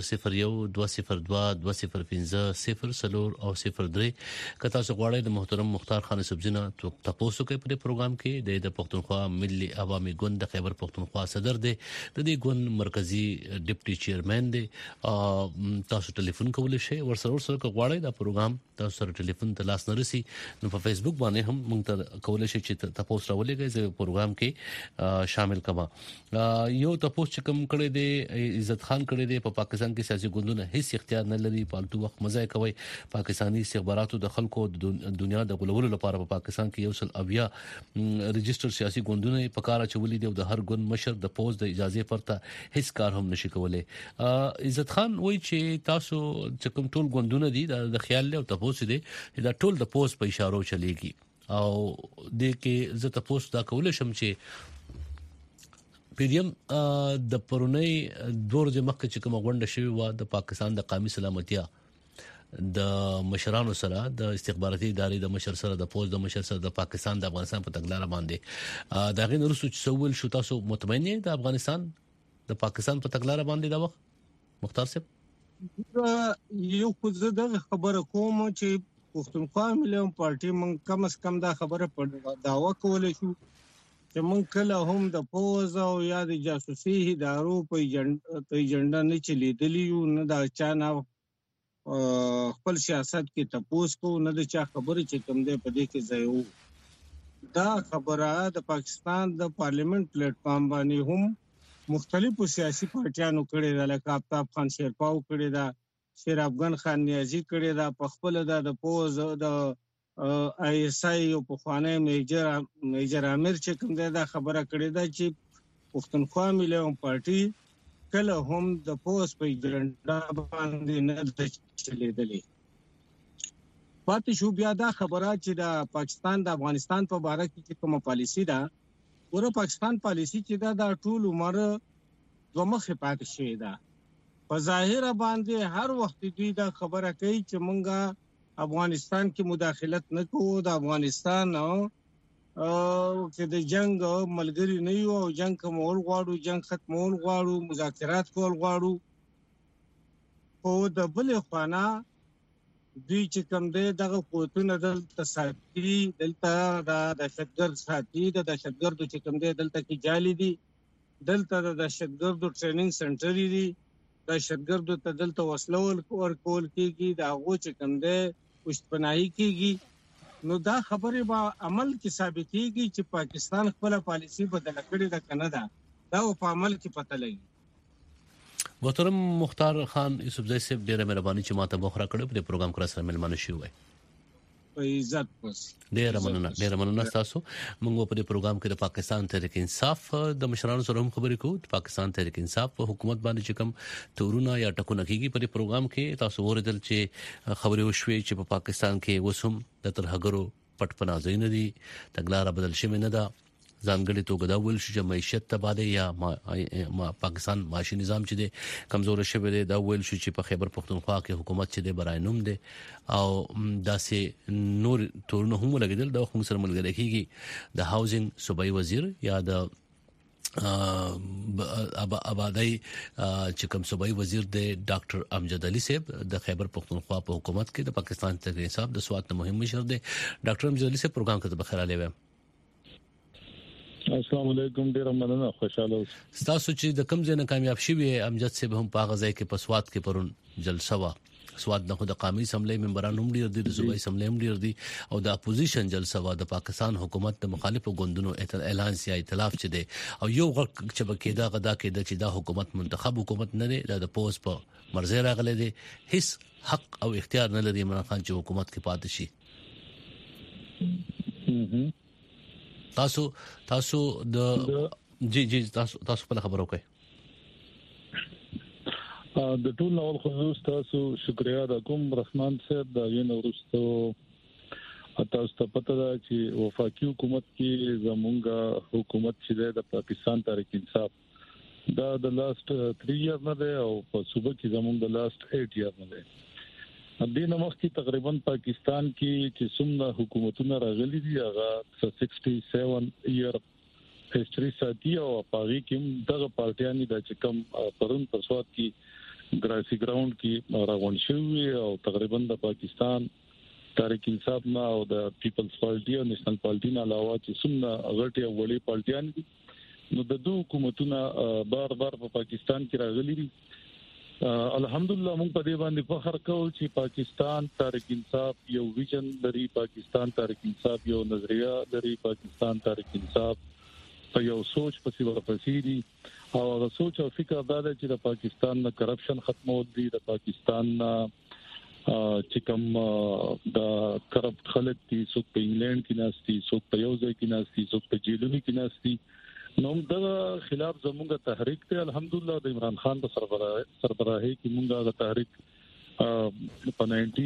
001202050 او 03 که تاسو غواړئ د محترم مختار خان سبزی نه تاسو کې په دې پروګرام کې د پښتونخوا ملي عوامي ګوند د خیبر پښتونخوا صدر دی، د دې ګوند مرکزی ډیپټي چیرمن دی. تاسو ټلیفون کولای شئ ورسره غواړئ دا پروګرام تاسو سره ټلیفون ته لاس نه رسي نو په فیسبوک باندې هم موږ ته کولای شئ چې تاسو راولېږئ زه پروګرام کې شامل کما. یو تاسو چې کوم کړي دي عزت خان کړي دي په پاکستان کې سیاسي ګوندونه هیڅ اختیار نه لري، پالتو وخت مزه کوي. پاکستانی استخباراتو د خلکو د دنیا د غولولو لپاره په پاکستان کې یو سل اویا رجستر سیاسي ګوندونه په کار اچولي دي او د هر ګوند مشر د پوز د اجازه پرته هیڅ کار هم نشي کولای. عزت خان وایي چې تاسو چې کوم ټول ګوندونه دي د خیال له تاسو دي دا ټول د پوز په اشارو چلیږي او د کې زه تاسو دا کول شم چې پیډیم د پرونی دور د مخکې چې کوم غونډه شوی و د پاکستان د قومي سلامتیا د مشرانو سره د استخباراتي ادارې د مشر سره د پوز د مشر سره د پاکستان د افغانستان په تګلارې باندې دا غي نورسو چې سوول شو تاسو مطمئن یې د افغانستان د پاکستان په تګلارې باندې دا وخت مختار صاحب یو خو زه د خبره کوم چې پښتونخوا ملي پارټي مونږ کم از کم دا خبره په داوا کولای شو چې مونږ کله هم د پوز او یا د جاسوسي ادارو په ایجنډا نه چلیدلی نه دا چا نه خپل سیاست کې تپوس کو نه د چا خبره چې کوم دی په دې کې ځایو. دا خبره د پاکستان د پارلیمنت پلیټ فارم باندې هم مختلفو سیاسي پارټیانو کړي دا لکه آفتاب خان شیرپاو کړي دا، شیر افغان خان نیازی کړي دا، په خپل د پوز د آی اس آی او په خوانه میجر امیر چې کوم دا خبره کړي دا چې پښتونخوا ملي پارټي کله هم د پوز په ایجنډا باندې نه چلیدلې. پاتې شو بیا دا خبره چې د پاکستان د افغانستان په اړه کې کومه پالیسی ده ور پاکستان پالیسی چې دا ټول عمر دوه مخه پاتې شي دا په ظاهر باندې هر وخت دوی دا خبره کوي چې مونږه افغانستان کې مداخلت نه کوو، د افغانستان چې د جنگ ملګری نه یو او جنگ کومول غواړو، جنگ ختمول غواړو، مذاکرات کول غواړو. او د بل خوانا دوی چې کوم دی دغه قوتونه دلته ساتي، دلته د دهشتګرد ساتي، د دهشتګردو چې کوم دی دلته کې جالي دي، دلته د دهشتګردو ټریننګ سنټر دي، دهشتګردو ته دلته وسله ورکول کېږي، د هغو چې کوم دی پشتپناهي کېږي. نو دا خبره به عمل کې ثابتېږي چې پاکستان خپل پالیسی بدله کړې ده کنه ده، دا په عمل کې پته لګي. محترم مختار خان یوسفزئی صاحب ډیره مهرباني چې ماته بخره کړو په پروګرام کې سره ملمانه شي وای. په عزت پوس ډیره مننه تاسو. موږ په دې پروګرام کې د پاکستان تحریک انصاف د مشرانو سره هم خبرې کوو. د پاکستان تحریک انصاف په حکومت باندې چې کوم تورونه یا ټکونه کیږي په دې پروګرام کې تاسو ورته چې خبرې وشوي چې په پاکستان کې وسوم د ترهګرو پټپنازي نه دي، تګلارې بدل شوی نه ده. ځانګړي توګه دا ویل شو چې معیشت تباده یا پاکستان معاشي نظام چې دی کمزور شوی دی. دا ویل شو چې په خیبر پښتونخوا کې حکومت چې دی برای نوم دی او داسې نور تورونه هم لګیدل. دا هم سره ملګری کیږي د هاوزینګ صوبایي وزیر یا د آبادی چې کوم صوبایي وزیر دی ډاکټر امجد علي صاحب د خیبر پختونخوا په حکومت کې د پاکستان تحریک انصاف د سواد مهم مشر دی. ډاکټر امجد علي صاحب پروګرام ته بخیر علي. السلام علیکم، ډیر مننه، خوشاله اوسئ. تاسو چې د کوم ځای نه کامیاب شوی امجد صاحب هم په غزا کې په سواد کې پرون جلسه وا سواد د خود قومي اسمبلی ممبران هم ډیر دي، د صوبایي اسمبلی هم ډیر دي او د اپوزیشن جلسه وا د پاکستان حکومت د مخالفو ګوندونو اعلان سي ائتلاف چي دي او یو غږ چې بکیدا غدا کې د چې دا حکومت منتخب حکومت نه دی، د پوز په مرزه راغلي دي، هیڅ حق او اختیار نه لري عمران خان چې حکومت کې پاتې شي. تاسو د جی تاسو په خبرو کوي. د ټول نوول خصوص تاسو شکریا د کوم رحمان صاحب د غین ورستو تاسو ته پته ده چې وفاقي حکومت کې زمونږه حکومت چې د پاکستان تحریک انصاف دا د لاست 3 ایئر نه ده او په صوبه کې زمونږ د لاست 8 ایئر نه ده. د دې نمخ کې تقریبا پاکستان کې چې څومره حکومتونه راغلي دي هغه 67 ایئر هیستوري ساتي او پاغي کې دغه پارټیانی د چکم پرون پر سواد کې ګراسي ګراوند کې راغون شوی او تقریبا د پاکستان تحریک انصاف نه او د پیپلز پارټي او نېشنل پارټي نه علاوه چې څومره غټي او وړي پارټیان دي نو د دوه حکومتونو بار په پاکستان کې راغلي دي. الحمدلله موږ په دې باندې فخر کوو چې پاکستان تحریک انصاف یو ویژن لري، پاکستان تحریک انصاف یو نظریه لري، پاکستان تحریک انصاف په یو سوچ پسې ورپسې دي او هغه سوچ او فکر دا دی چې د پاکستان نه کرپشن ختمول دي، د پاکستان چې کوم د کرپټ خلک دي څوک په انګلند کې ناشتي، څوک په یو ځای کې ناشتي، څوک په جیلونو کې ناشتي. نو دغه خلاف زموږ تحریک ته الحمدلله د عمران خان په سربراهي کې موږ د تحریک په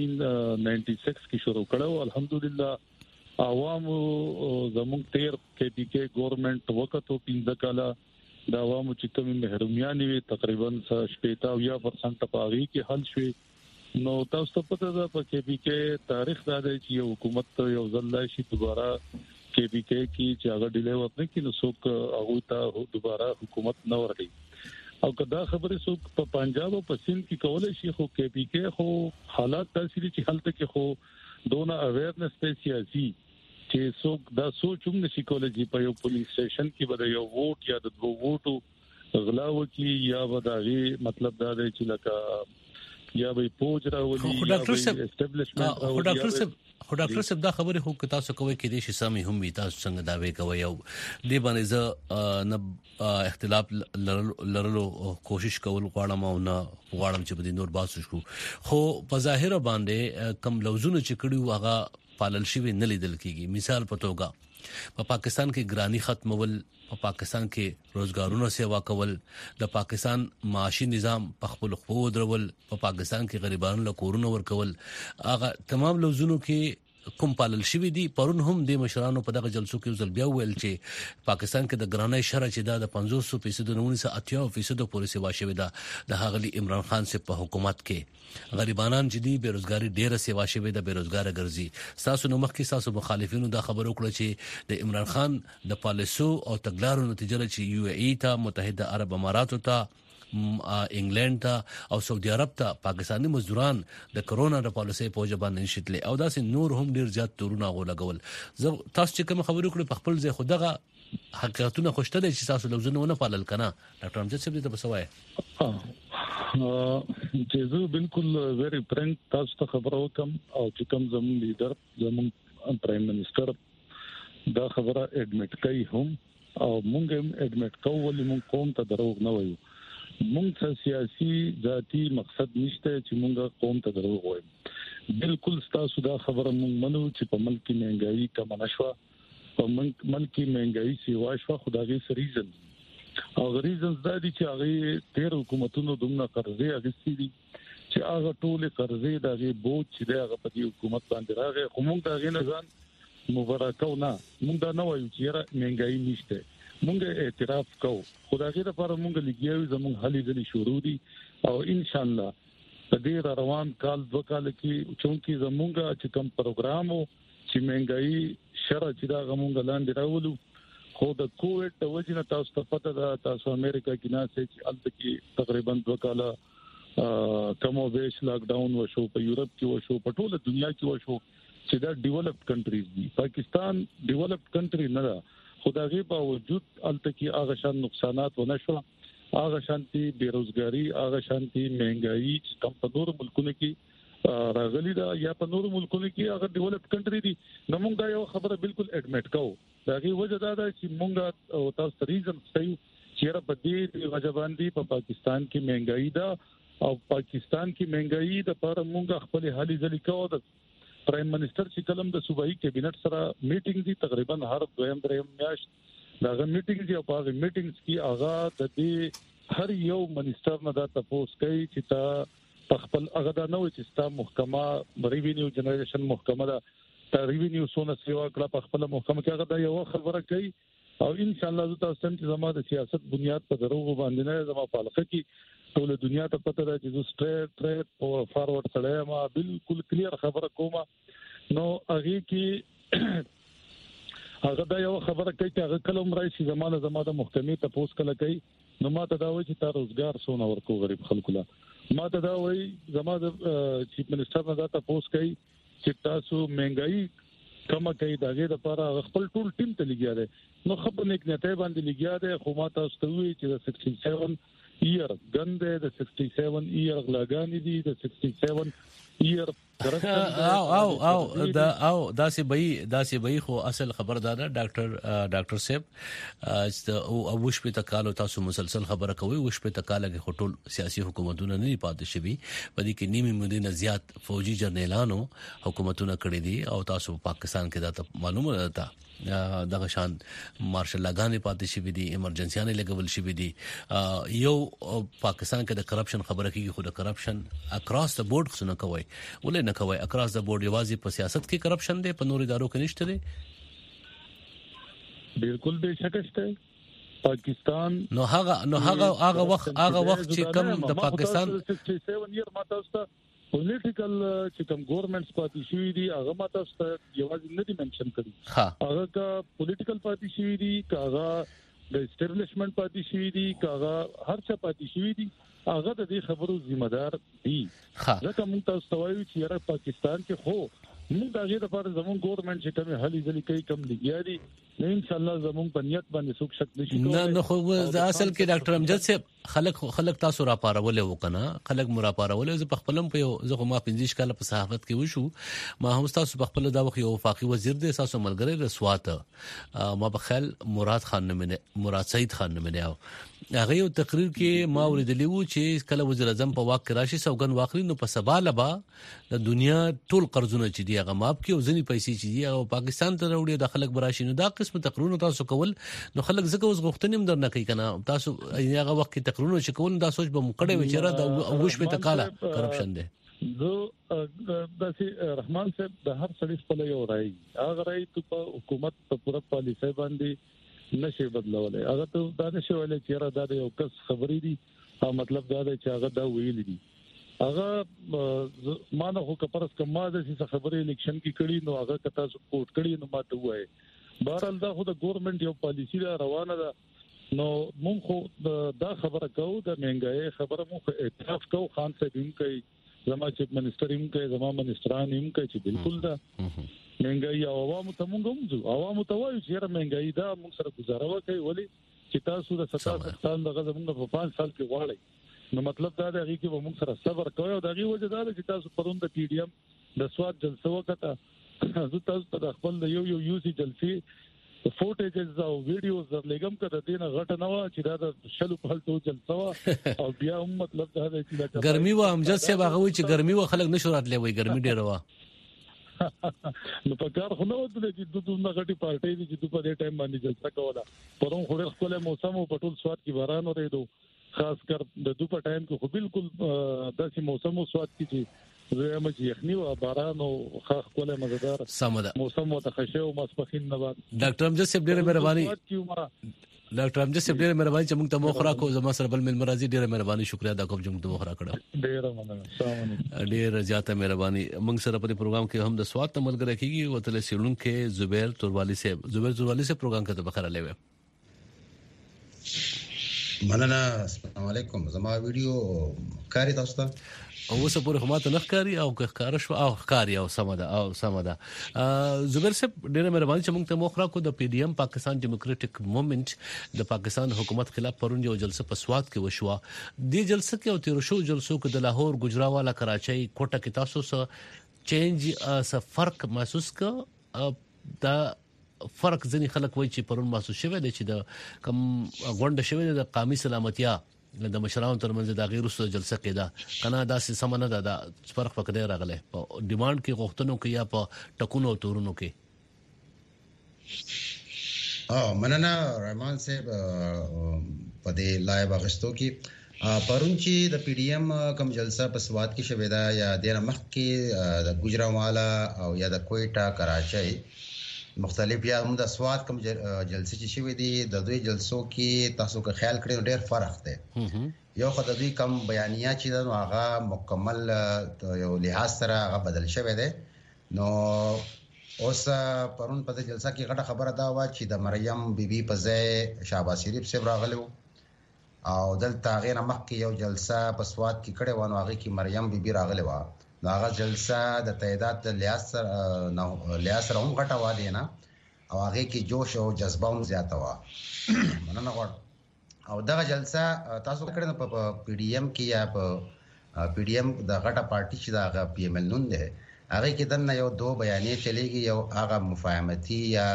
1996 کې شروع کړو. الحمدلله عوامو زموږ تیر کې پی کې ګورنمنت وخت او 15 کاله د عوامو چې کوم محرومیان وي تقریبا 70% پاغي کې حل شوي. نو تاسو ته پته ده په کې پی کې تاریخ دا دی چې یو حکومت یو ځل شي دوباره کې پی کې چې هغه ډیلی وته کې نو څوک هغه ته دوباره حکومت نه ورغی او کدا خبره څوک په پنجاب او په سند کې کولای شي خو کې پی کې خو حالات تاثیر چې حالت کې خو دونه اویرنس په سیاسي چې څوک دا سوچوم نشي کولای چې په یو پولیس سټیشن کې به یو ووټ یا د دوه ووټو غلا وکي یا وداغي مطلب دا دی چې لکه یا به پوج راولي یا به اسټابلیشمنت راولي. خو ډاکټر صاحب دا خبره هو که تاسو کوي کې د شي سمې هم وي تاسو څنګه داوی کوي او دې باندې ز نه اختلاف لرلو کوشش کول غواړم او نه غواړم چې په نور باسو شو خو په ظاهر باندې کم لوزونه چې کړي هغه پالل شي نه لیدل کیږي. مثال په توګه په پاکستان کې ګرانی ختمول، په پاکستان کې روزګارونو سیوا کول، د پاکستان معاشي نظام په خپل خو درول، په پاکستان کې غریبانو له کورونو ورکول، هغه تمام لوزونو کې کوم پالل شوی دي. پرون هم د مشرانو په دغه جلسو کې ځل بیا ویل چې پاکستان کې د ګرانۍ شرع چې د 500% 1980% پورې سیوا شوی ده د هغلی عمران خان سے په حکومت کې. غریبانان چې دي بیروزګاری ډیره سیوا شوی ده، بیروزګار ګرځي. تاسو نو مخکې تاسو مخالفینو دا خبرو کړو چې د عمران خان د پالیسو او تګلارو نتیجه چې یو ای ته متحده عرب اماراتو ته انګلند ته او سعودي عرب ته پاکستاني مزدوران د کرونا د پالیسي په وجه باندې نشټلې او داسې نور هم ډیر زیات تورونه غولګول. تاسو چې کوم خبرو کړو په خپل ځای خدغه حقیقتونه خوشته دي چې تاسو لوزونه ونه پالل کنه. ډاکټر امجد صاحب دې ته بسوای چې زه بالکل ویری فرانک تاسو ته خبرو کوم او چې کوم زمون لیډر زمون پرایم منسٹر دا خبره اډمیټ کوي هم او مونږ هم اډمیټ کوو ولې مونږ قوم ته دروغ نه وایو. مونږ سیاسي ذاتی مقصد نشته چې مونږ قوم ته دروغ وایو. بالکل تاسو دا خبره مونږ منو چې په ملک کې مهنګائی کم نشوه، په ملک کې مهنګائی سیوا شوه، خدایي ریزن او ریزنز دا دي چې هغه تیر حکومتونو دومره قرضې اخیستي دي چې هغه ټول قرضې دغه بوج چې هغه په دې حکومت باندې راغی. خو مونږ دا غي نه ځان مبارکاو نه، مونږ دا نه وایو چې مهنګائی نشته، مونږ اعتراف کوو. خدای لپاره مونږ لګیاو زموږ هلي ځلې شروع دي او ان شاء الله په دې روان کال 2 کال کې چونکی زموږ چې کوم پروګرامو چې مهنګائی شرع چې دا غمونږ لاندې راولو خو د کووډ د وجنه تاسو ته پته ده تاسو امریکا کې نه چې الته کې تقریبا 2 کاله کومو بیس لاک ډاون وشو په یورپ کې وشو په ټوله دنیا کې وشو چې دا ډیولپډ کنټریز دي پاکستان ډیولپډ کنټری نه ده خدای په وجود الته کې هغه شان نقصانات ونه شو هغه شانتي بیروزګاری هغه شانتي مهنګائی چې کوم په نور ملکونو کې راغلي دا یا په نور ملکونو کې هغه ډیولپډ کنټری دي نو موږ دا یو خبره بالکل اډمیټ کوو دا غي وجه دا ده چې موږ او تاسو ریزن ستایو چې را په دې وجه باندې په پاکستان کې مهنګائی دا او پاکستان کې مهنګائی د پر مونږ خپل حالي ځلې کوو د پرایم منسٹر چې کلم د صوبایي کابینټ سره میټینګ دي تقریبا هر دویم میاشت دا میټینګ دی او په میټینګز کې هغه د دې هر یو منسٹر نه دا تاسو کوي چې تا خپل هغه دا نه وي چې ستا محکمه ریوینیو جنریشن محکمه دا ریوینیو سونه سیوا کړه په خپل محکمه کې هغه دا یو خبره کوي او ان شاء الله تاسو ته زموږ د سیاست بنیاد په دروغ باندې نه زموږ په حلقه کې ټول دنیا ته پته ده چې زه سټریټ او فارورډ سره ما بالکل کلیر خبره کوم نو هغه کې هغه دا یو خبره کوي چې هغه کلم راشي زمانه د محکمې ته پوس کله کوي نو ما ته دا وایي چې تاسو روزګار سونه ورکو غریب خلکو لا ما ته دا وایي زمانه چیف منسٹر نه دا پوس کوي چې تاسو مهنګائی کما کوي داګه د لپاره خپل ټول ټیم ته لګیا دی نو خپل نیک نیته باندې لګیا دی خو ما تاسو ته وایي چې د 67 year ګنده د 67 year غلاګانی دي د 67 year او داسې به خو اصل خبردار ډاکټر صاحب او وش په تکالو تاسو مسلسل خبره کوي وش په تکاله کې خټول سیاسي حکومتونه نه پاتې شوي په دې کې نیمه مودې نه زیات فوجي جرنیلانو حکومتونه کړې دي او تاسو پاکستان کې دا معلومه ده دغه شان مارشل لاګانې پاتې شوي دي ایمرجنسيانه لګول شوي دي یو پاکستان کې د کرپشن خبره کیږي خو د کرپشن اکراس د بورډ څخه نه کوي ولې نه کوي اکراس د بورډ یوازې په سیاست کې کرپشن دی په نور ادارو کې نشته دی بالکل به شکسته پاکستان نو هغه وخت چې کم د پاکستان 67 year ماته پولیټیکل چې کوم ګورنمنټس پاتې شوی دي هغه ماته یوازې نه دي منشن کړی هغه کا پولیټیکل پاتې شوی دي هغه د اسټابلیشمنت پاتې شوی دي هغه هر څه پاتې شوی دي هغه د دې خبرو ذمہ دار دي ځکه موږ تاسو وایو چې یاره پاکستان کې خو موږ د هغې لپاره زموږ ګورنمنټ چې کومې هلې ځلې کوي کم لګیا دي نو ان شاء الله زموږ په نیت باندې څوک شک نشي کولی نه خو اصل کې ډاکټر امجد صاحب خلک تاسو را پارولې وکنه خلک مرا پارولې ز په خپلم په زه ما 15 کال په صحافت کې وشو ما هم تاسو په خپل دا وخت یو وفاقي وزیر د تاسو ملګری رسوات ما په خیال مراد سید خان نمنه هغه یو تقریر کې ما ورېدلی وو چې کله وزیر اعظم په واک راشي سوګن واخلي نو په سبا لبا د دنیا ټول قرضونه چې دی هغه ماپ کې او ځنی پیسې چې دی او پاکستان ته وروړي د خلک براشي نو دا قسم تقریرونه تاسو کول نو خلک زکه اوس غوښتنې هم درنه کوي کنه تاسو هغه وخت کې تقریرونه چې کول دا سوچ به مکړې وچره د وښ په تکاله کرپشن دی زه د رحمان صاحب د هر سړي خپل یو رائے هغه رائے په حکومت په پوره پالیسي باندې نشي بدلولای هغه ته دا نشي ویلای چې را دا یو کس خبرې دي او مطلب دا دی چې هغه دا ویل دي هغه ما نه خو کپرس کما د څه خبرې الیکشن کې کړي نو هغه کته سپورټ کړي نو ماته وایي بهرحال دا خو د ګورنمنت یو پالیسی دا روانه ده نو مونږ خو دا خبره کوو د مهنګای خبره مونږ اعتراف کوو خان صاحب هم کوي زما چیف منسٹر هم کوي زما منسٹران هم کوي چې بالکل دا مهنګای او عوامو ته مونږ عوامو ته وایو چې مهنګای دا مونږ سره گزاره وکړي ولی چې تاسو د 67 سال دغه زمونږ په 5 سال کې غواړي نو مطلب دا دی چې مونږ سره صبر کوي او دغه وجه دا چې تاسو پرون د پی ډی ایم د سواد جلسه وکړه زه تاسو ته خپل د یو سی جلسې فوټیجز او ویډیوز درلګم کړه د دینه غټه نو چې دا د شلو په حالت جلسه او بیا هم مطلب دا دی چې ګرمي و امجد صاحب هغه وی چې ګرمي و خلک نشو راتلې وای ګرمي ډیره و نو په کار خو نو د دوه غټي پارټي دي چې په دې ټایم باندې جلسه کوله پرون خو خپل موسم او پټول سواد کې باران ورېدو خاص کر د دوه په ټایم کې خو بالکل داسې موسم او سواد کې چې زه هم چې یخني او باران او خاص کوله مزدار سمده موسم متخشه او ماسپخین نه بعد ډاکټر امجد صاحب ډېر مهرباني ډاکټر امجد صاحب ډېر مهرباني چې موږ ته مخرا کو زما سره بل مل مرضی ډېر مهرباني شکریا دا کوم چې موږ ته مخرا کړو ډېر مننه السلام علیکم ډېر زیاته مهرباني موږ سره په پروګرام کې هم د سواد تملګری کیږي وتل سیړون کې زبیر توروالی صاحب پروګرام کې ته بخره لوي مننه السلام علیکم زما ویډیو کاری تاسو ته او اوس په رحمت نه ښکاری او ښکار شو او ښکاری او سمدا زبیر صاحب ډېر مهرباني چې موږ ته مخرا کو د پی ډی ایم پاکستان ډیموکراټک موومېنټ د پاکستان حکومت خلاف پرون یو جلسه په سواد کې وشوه د جلسه کې او تیر شو جلسو کې د لاهور گجراوالا کراچۍ کوټه کې تاسو سره چینج څه فرق محسوس ک دا فرق ځنی خلک وایي چې پرون محسوس شوه د چې د کم غونډه شوه د قومي سلامتیا د مشرانو ترمنځ د غیر رسو جلسه کې دا کنه دا سمنه دا فرق پکې راغله په ډیماند کې غوښتنو کې یا په ټکونو تورونو کې مننه رحمان صاحب په دې لایو اغستو کې پرون چې د پی ډی ایم کم جلسه په سواد کې شوه دا یا د مخ کې د گجراوالا او یا د کوئټه کراچۍ مختلف یا هم د سواد کم جلسې چې شوې دي د دوی جلسو کې تاسو که خیال کړئ ډېر فرق دی یو خو د دوی کم بیانیه چې دا هغه مکمل یو لحاظ سره هغه بدل شوی دی نو اوس پرون په جلسه کې غټه خبره دا و چې د مریم بیبي په ځای شهباز شریف صاحب راغلی او دلته هغې نه مخکې یو جلسه په سواد کې کړې وه نو هغې کې مریم بیبي راغلی وه نو هغه جلسه د تعداد د لحاظ سره هم غټه وه دی نه او هغې کې جوش او جذبه هم زیاته وه مننه غواړم او دغه جلسه تاسو کړې نو په پی ډی ایم کې یا په پی ډی ایم د غټه پارټي چې د هغه پی ایم ایل نون دی هغې کې دننه یو دو بیانیې چلیږي یو هغه مفاهمتي یا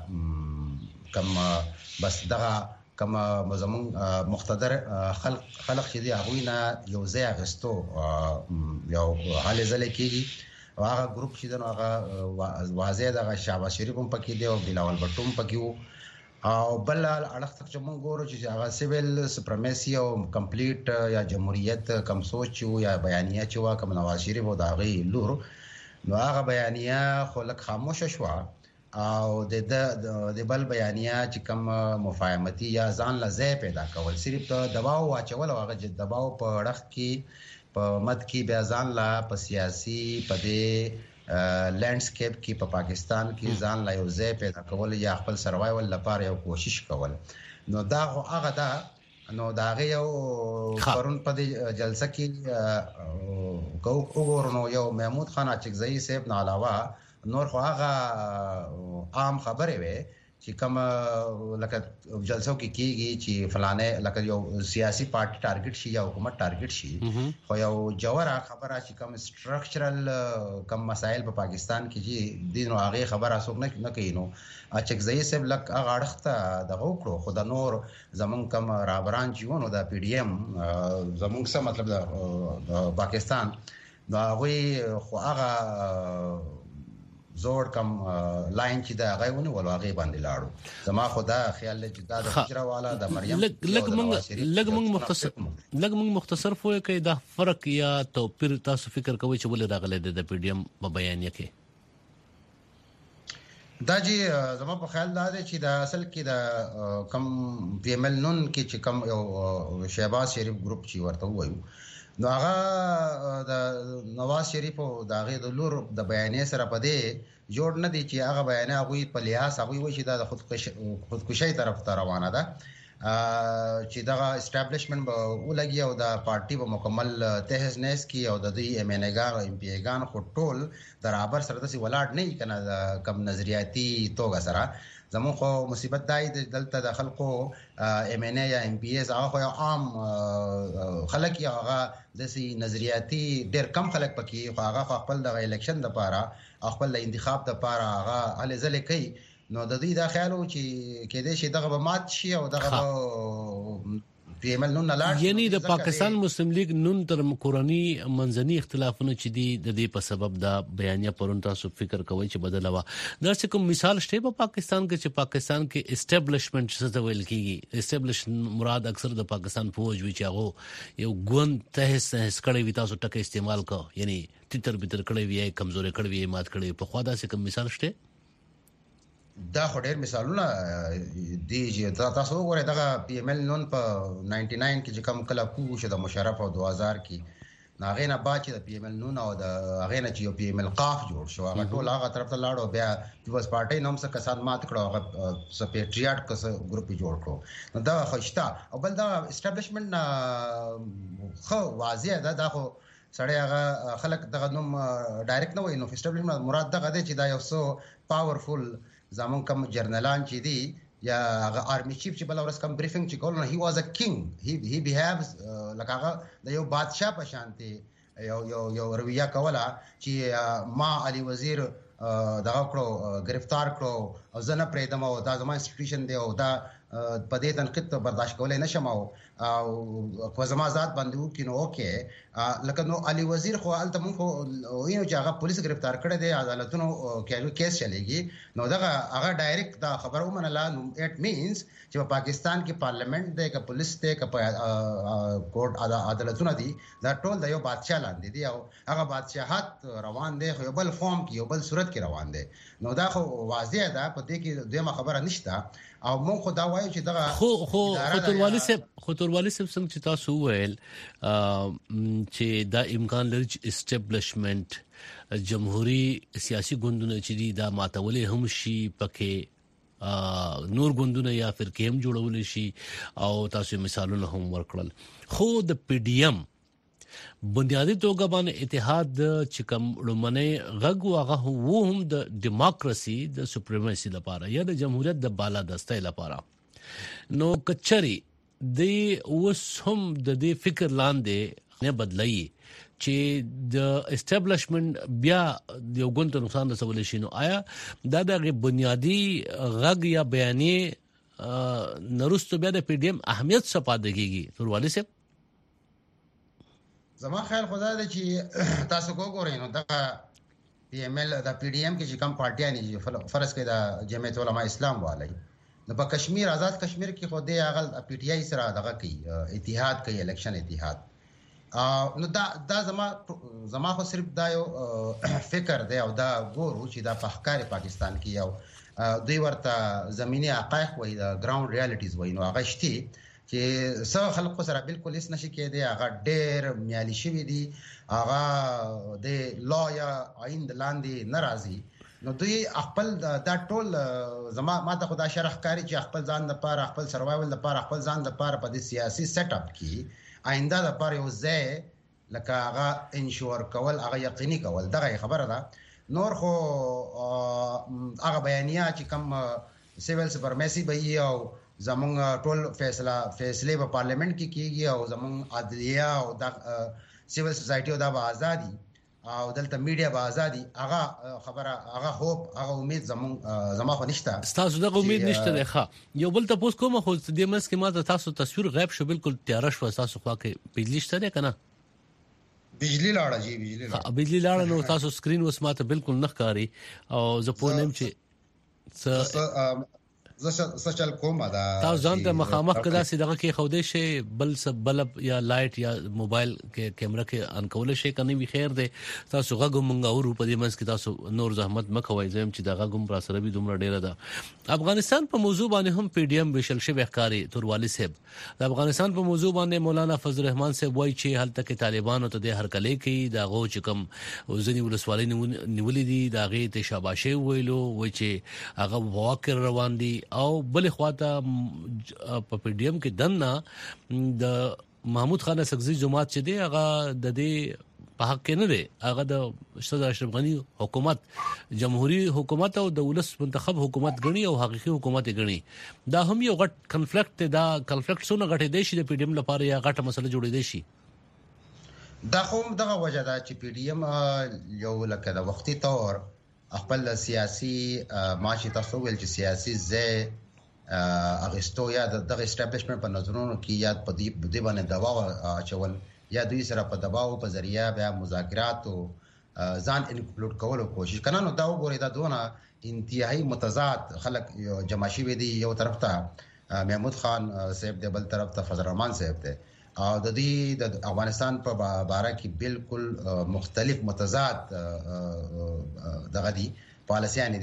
کم بس دغه کم زمون مقتدر خلق چې دی هغوی نه یو ځای اخیستو یو هلې ځلې کېږي او هغه ګروپ چې دی نو هغه واضح دغه شهباز شریف هم پکې دی او بلاول بټو هم پکې وو او بل اړخ ته چې موږ ګورو چې هغه سیویل سپرمیسي او کمپلیټ یا جمهوریت کم سوچ وو یا بیانیه چې وه کم نواز شریف او د هغې لور نو هغه بیانیه خو لږ خاموشه شوه او د بل بیانیه چې کم مفاهمتي یا ځان له ځای پیدا کول صرف ته دباو واچول او هغه دباو په اړخ کې په مد کې بیا ځان له په سیاسي په دې لینډسکیپ کې په پاکستان کې ځان له یو ځای پیدا کول یا خپل سروایول لپاره یو کوشش کول نو دا هغه دا نو دا هغه یو پرون په دې جلسه کې وګورو یو محمود خان اچکزئی صاحب نه علاوه نور خو هغه عام خبره وي چې کوم لکه جلسو کې کیږي چې فلانه لکه یو سیاسي پارټي ټارګټ شي یا حکومت ټارګټ شي خو یو جوهره خبره چې کوم سټرکچرل کم مسایل په پاکستان کې چې دینو هغه خبره څوک نه کوي نو اچکزئی صاحب لک هغه اړخته دغه وکړو خو د نور زمون کم رابران چې ونه د پی ډی ایم زمون څه مطلب د پاکستان دا غوي خو هغه زور کم لاین چې دا غوونه ول هغه باندې لاړو زما خدا خیال چې دا د هجره والا د مریم لګ موږ مختصر فوې کې دا فرق یا توپیر تاسو فکر کوئ چې ول راغله د پی ډی ایم په بیانیه کې دا چې زما په خیال دا دی چې دا اصل کې دا کم پی ایم ایل نون کې چې کم یو شهباز شریف ګروپ چې ورته وایو نو هغه د نواز شریف او د هغې د لور د بیانیې سره په دې جوړ نه دی چې هغه بیانیه هغوی په لحاظ هغوی وایي چې دا د خودکشۍ طرف ته روانه ده چې دغه اسټابلیشمنټ به ولګي او د پارټي به مکمل تحز نحز کي او د دوی ایم این اګان او ایم پی اګان خو ټول برابر سره داسې ولاړ نه وي که نه د کم نظریاتي توګه سره زمون خو مصیبت دای دلته د خلکو ایم ان ای یا ام پی ایس هغه خو عام خلک یا هغه د نظریاتي ډېر کم خلک پکې خو هغه خپل د الیکشن لپاره خپل د انتخاب لپاره هغه هلې ځلې کوي نو د دې دا خیال و چې کېدای شي دغه به مات شي او دغه پی ایم ایل نون لاړ یعنی د پاکستان مسلم لیگ نون تر کورنی منځني اختلافونه چې دي د دې په سبب دا بیانیه پرون تاسو فکر کوئ چې بدله وا دا څه کوم مثال شته په پاکستان کې چې پاکستان کې اسټابلیشمنت څه ویل کیږي اسټابلیش مراد اکثر د پاکستان فوج وی چې هغه یو ګوند ته کړي وي تاسو ټکه استعمال کو یعنی تتر بتر کړي وي کمزوري کړي وي مات کړي په خوا دا څه کوم مثال شته دا خډیر مثالونه دی چې تاسو وګورئ دا پی ایم ایل نون په 99 کې چې کوم کله کو شو د مشرف او 2000 کې ناغې نه با چې د پی ایم ایل نون او د هغه نه چې یو پی ایم ایل قاف جوړ شو هغه ټول هغه طرف ته لاړو بیا پیپلز پارټي نوم څخه کسان مات کړو هغه سپیټریاټ کس ګروپ جوړ کړو نو دا خوشتا او بل دا اسټابلیشمنت خو واضح ده دا خو سړی هغه خلک دغه نوم ډایرکټ نه وایي نو اسټابلیشمنت مراد دغه دی چې دا یو سو پاورفل زمون کوم جرنالان چې دي یا هغه آرمی چیف چې بل ورځ کوم بریفینګ چې کول نو هی واز ا کینګ هی بیهیوز لکه هغه د یو بادشاه په شانتي یو رویه کوله چې ما علي وزیر دغه کړو گرفتار کړو او زنه پریدم او دا زما انسټیټیوشن دی او دا په دې تنقید ته برداشت کولای نشم او په زما ذات باندې وکینو اوکې لکه نو علي وزیر خو الته مونږ وینو چې هغه پولیس گرفتار کړی دی عدالتونو کې کیس چلیږي نو دا هغه ډایرکټ دا خبر ومنله نو اټ مینز چې په پاکستان کې پارلیمنت دی که پولیس دی که کورټ عدالتونه دي دا ټول د یو بادشاه لاندې دي او هغه بادشاہت روان دی خو یو بل فارم کې یو بل صورت کې روان دی نو دا خو واضح ده په دې کې دویمه خبره نشته او مونږ خو دا وایو چې دا خو توروالی صاحب څنګه چې تاسو ویل چې دا امکان لري چې اسټابلیشمنت جمهوریت سیاسي ګوندونه چې دي دا ماتولې هم شي پکې نور ګوندونه یا فرقې هم جوړول شي او تاسو مثالونه هم ورکړل خو د پی ډی ایم بنیادی توګه باندې اتحاد چې کوم لمنه غږ واغه وو هم د ډیموکراسي د سپریمیسي لپاره یا د جمهوریت د بالا دسته لپاره نو کچري د اوس هم د دې فکر لاندې نه بدلای چې د اسټابلیشمنت بیا یو ګوند ته نقصان رسول شي نو آیا دا د بنیادی غږ یا بیانې نرستو بیا د پی ډی ایم اهمیت څه پاتې کیږي توروالی صاحب زما خیال خدا دی چې تاسو وګورئ نو دا پی ایم ایل د پی ډی ایم کې چې کوم پارټیان دي فرض کړئ د جمعیت علماء اسلام والي نو په کشمیر آزاد کشمیر کې خو دې هغه پی ټی آی سره دغه کوي اتحاد کوي الیکشن اتحاد نو دا زما خو صرف دا یو فکر دی او دا ګورو چې دا په ښکار پاکستان کې یو دوی ورته زمینی حقایق وایي د ګراوند ریالټیز وایي نو هغه شتي چې څو خلکو سره بالکل هیڅ نشي کېدی هغه ډېر میالي شوي دي هغه د لا یا آئین د لاندې ناراضي نو دوی خپل دا ټول ما ته خدا شرح کاری چې خپل ځان لپاره خپل سروایول لپاره خپل ځان لپاره په دې سیاسي سیټ اپ کې آینده لپاره یو ځای لکه هغه انشور کول هغه یقیني کول دغه خبره ده نور خو هغه بیانیه چې کوم سیویل سپرمیسی به او زمون ټول فیصله په پارلیمنت کې کیږي او زمون عدلیه او د سیویل سوسایټي او د آزادي او دلته میډیا به آزادي هغه خبره هغه هوپ هغه امید زما خو نشته تاسو دغه امید نشته ده یو بل تاسو کوم خو د مس کې ما تاسو تصویر غیب شو بالکل تیار شو تاسو خو کې بجلی شته ده کنه بجلی لاړه جی بجلی لاړه نو تاسو سکرین وس ماته بالکل نه ښکاری او زه په نیم چې زه چل کومه دا تاسو ځان ته مخامخ کدا سي دغه کې خوده شي بل بلب یا لایټ یا موبایل کې کیمرا کې ان کول شي کني وی خیر ده تاسو غو مونږه ورو په دې منځ کې تاسو نور زحمت مکوئ زم چې دغه غو را سره به دومره ډیره ده افغانستان په موضوع باندې هم پی ډی ایم وشل شي وقاری توروالی صاحب د افغانستان په موضوع باندې مولانا فضل الرحمن صاحب وایي چې هلته کې طالبانو ته د هرکلې کې دا غو چې کم وزنی ولسوالۍ نیولې دي دا غي ته شاباشه ویلو وایي چې هغه واقع روان دي او بل خواته په پی ډی ایم کې دنه د محمود خان سکزي جماعت چې دی هغه د دې په حق کې نه دی هغه د استاد اشرف غنی حکومت جمهوریت حکومت او د ولس منتخب حکومت غنی او حقيقي حکومت غنی دا هم یو غټ کنفلیکټ دا کنفلیکټ سونه غټې دی چې د پی ډی ایم لپاره یا غټه مسله جوړې دی شي دا هم دغه وجه ده چې پی ډی ایم یو لکه د وختي تور خپل سیاسي ماشي تاسو ویل چې سیاسي ځای اغستو یا دغه اسټابلیشمنت په نظرونو کې یا په دې باندې دباو اچول یا دوی سره په دباو په ذریعہ بیا مذاکرات او ځان انکلود کولو کوشش کنه نو دا وګورئ دا دونه انتهایی متضاد خلک جمع شوي دي یو طرف ته محمود خان صاحب دی بل طرف ته فضل الرحمن صاحب دی او د دې د افغانستان په باره کې بالکل مختلف متضاد دغه دي پالیسیان دي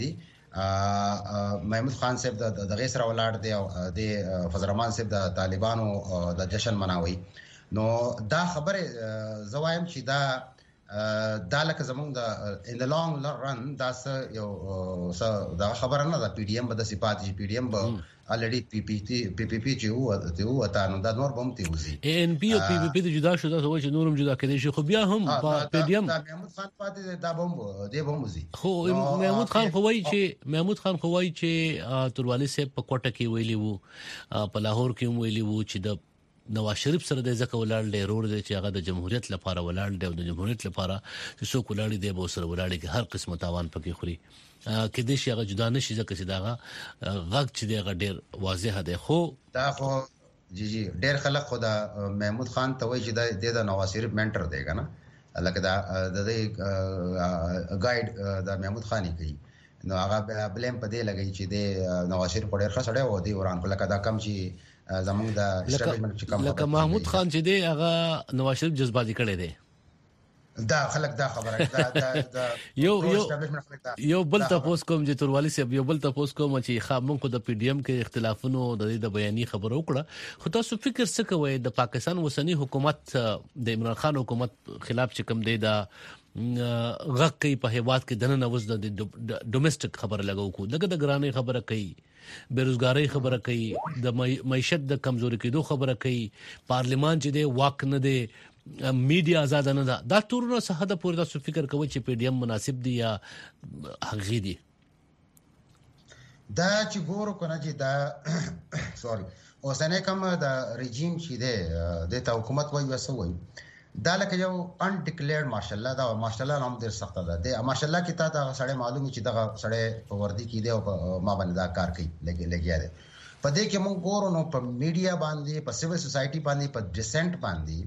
محمود خان صاحب د غیسر ولاړ دی او د فضل الرحمن صاحب د طالبانو د جشن مناوي نو دا خبره زوایم چې دا لکه زمونږ د ان د لانګ رن دا یو دا خبره نه ده. پی ډی ایم به د صفات چې پی ډی ایم به الریډي پی پی چې هو ته نو دا نور بم تی وزي ان پی او پی پی د جدا شو دا هو چې نورم جدا کړي شي خو بیا هم پی ډی ایم محمود خان پاتې دا بم دی بم وزي. خو محمود خان خوای چې توروالی صاحب په کوټه کې ویلی وو په لاهور کې ویلی وو چې د نواز شریف سره د ځکه ولاړ دی رور دی چې هغه د جمهوریت لپاره ولاړ دی او د جمهوریت لپاره چې څوک ولاړ دی به سره ولاړ دی هر قسمه تاوان پکې خوري کې د شي هغه جدا نشي ځکه چې دا غږ چې دی هغه ډیر واضح دی. خو دا خو جی ډیر خلک خدا محمود خان ته وایي چې د نواز شریف منټر دی کنه لکه دا د ګایډ د محمود خان کوي نو هغه بلیم په دې لګي چې د نواز شریف ډیر خسړې و دی وران کله دا کم چې زموږ د اسټابلیشمنت چې کم لکه محمود خان چې دی هغه نواز شریف جذباتي کړي دی دا خلک دا خبره دا یو بل تاسو کوم چې توروالی صاحب یو بل تاسو کوم چې خامن کو د پی ډی ایم کې اختلافونو د بیاني خبرو کړه خو تاسو فکر څه کوئ د پاکستان وسنی حکومت د عمران خان حکومت خلاف چې کوم دی دا غږ کوي په هیواد کې دنه نوز د ډومېسټک خبره لګاو کو دغه د ګرانې خبره کوي بیروزګاری خبره کوي د معیشت د کمزوري کېدو خبره کوي پارلیمان چې دی واک نه دی میډیا آزاد نه ده دا ټول څه حد پورې تاسو فکر کوئ چې پی ډی ایم مناسب دی یا حقیقي دی دا چې ګورو کنه چې دا سوري اوسنه کوم د رژیم چې دی د حکومت وایي وسوي دا لکه یو ان ډیکلیئرډ ماشاءالله دا ماشاءالله نوم ډیر سخت ده د ماشاءالله کې تا سړی معلومي چې دغه سړی په وردی کې دی او ما باندې دا کار کوي لګیا دی په دې کې موږ ګورو نو په میډیا باندې په سیویل سوسایټي باندې په ډیسنټ باندې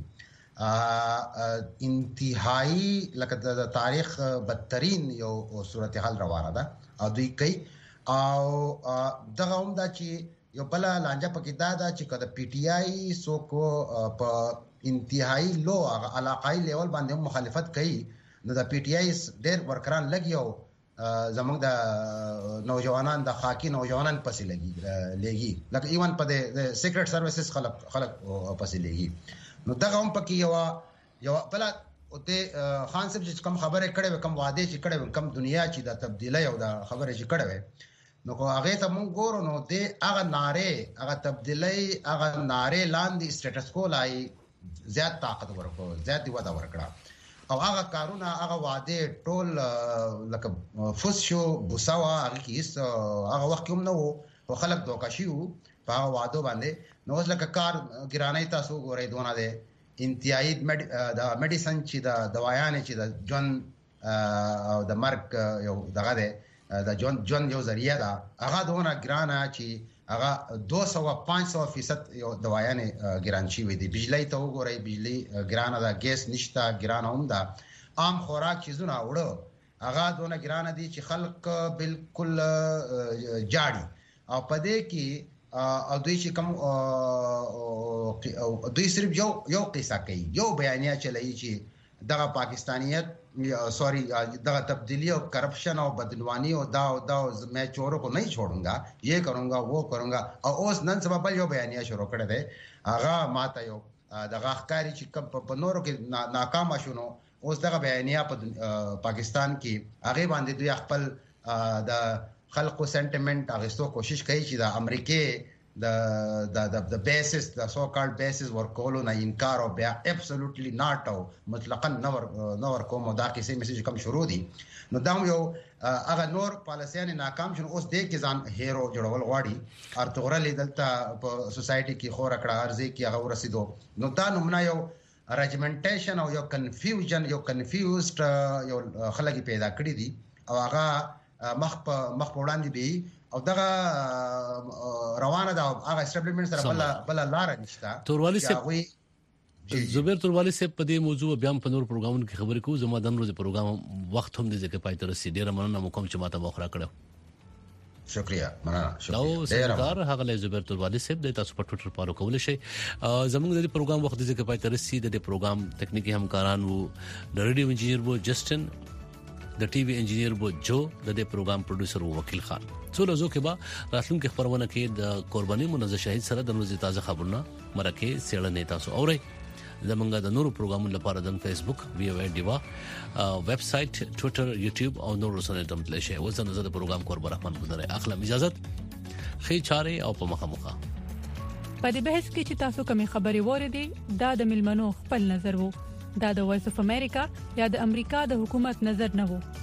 انتهایی لکه د تاریخ بدترین یو صورتحال روانه ده او دوی کوي او دغه هم دا چې یو بل لانجه پکې دا چې کله پی ټی آی سو کو په انتهایی لو علاقائی لیول باندې مخالفت کوي نو د پی ټی آی ډېر ورکران لګیو زموږ د نوجوانان د خاکی نوجوانان پسې لګي لکه ایون په د سیکرټ سروسز خلک پسې لګي نو دغه هم پکې یو بل او ته خان صاحب چې کوم خبره کړې کوم وعده چې کړې کوم دنیا چې د تبدیلی او د خبره چې کړې نو هغه ته مونږ ګورو نو د هغه ناره هغه تبدیلی هغه ناره لاندې سټیټس کو لای زیات طاقت ورکو زیات ودا ورکړه او هغه کارونه هغه وعده ټول لکه فوس شو بوساوا هغه کیس هغه وخت هم نو خو خلک دوکاشیو په هغه وعده باندې نو اوس لکه کار ګرانای تاسو ګورئ دونه ده انتهایی د میډیسن چې د دوايانې چې د جون او د مرګ یو دغه ده د جون یو ذریعہ ده هغه دونه ګرانه چې هغه 200-500% یو دوايانې ګران شي وي دي بجلی ته وګورئ بجلی ګرانه ده ګیس نشته ګرانه هم ده عام خوراک چیزونه وړو هغه دونه ګرانه دي چې خلک بالکل جاړي او پدې کې او دوی چې کوم دوی صرف یو قصه کوي یو بیانیه چلایي چې دغه پاکستانیت سوري دغه تبدیلی او کرپشن او بدنوانی او دا میں چوروں کو نہیں چھوڑوں گا یہ کروں گا وہ کروں گا او اوس نن سبا بل یو بیانیه شروع کړه ده هغه ماته یو دغه ښکاری چې په نورو کې ناکام شونه اوس دغه بیانیه په پاکستان کې هغه باندې دوی خپل د خلقو سنټیمنت اغستو کوشش کوي چې د امریکای د بیسس د سو کالډ بیسس ورکولو نه انکار او بیا ابسولوټلی ناٹ او مطلقاً نور کوم دا کیسه میسج کم شروع دي نو دا یو هغه نور پالیسیان ناکام شون اوس د کې ځان هیرو جوړول غواړي ارتغره لیدلته په سوسایټي کې خور کړه ارزي کې هغه ورسېدو نو دا نمونه یو رجمنټیشن او یو کنفیوژن یو کنفیوزډ یو خلک پیدا کړی دي او هغه مخ وړاندې دی او دغه روانه ده هغه اسټابلیشمنت سره بل لار نشته توروالی صاحب زبیر توروالی صاحب په دې موضوع بیا په نور پروګرامونو کې خبرې کوو زما د نن ورځې پروګرام وخت هم دې ځکه پای ته رسیدي ډېر مننه کوم چې ماته وخت راکړو شکریا مننه شکریا سردار هغه زبیر توروالی صاحب د تاسو په ټوټر فالو کول شي زموږ د پروګرام وخت دې ځکه پای ته رسیدي د پروګرام تکنیکی همکاران وو د ریډیو انجینیر وو جسټن د د ټي وي انجینیر بو جو د دې پروګرام پروډوسر وکیل خان څو لزو کې با راتلونکو خبرونه کې د قرباني منظر شهید سره د ورځې تازه خبرونه مرکه سیړنې تاسو اورئ زمونږ د نورو پروګرامونو لپاره د فیسبوک ویو ډیوا ویب سټ ټوئیټر یوټیوب او نورو رسنیو ته متلی شئ وزن د پروګرام قرب رحمان بندره اخلم اجازه خې چاره او په مخه په دې بحث کې چې تاسو کومې خبرې وریدي دا د ملمنو خپل نظر وو دا د وایس اف امریکا یا د امریکا د حکومت نظر نه وو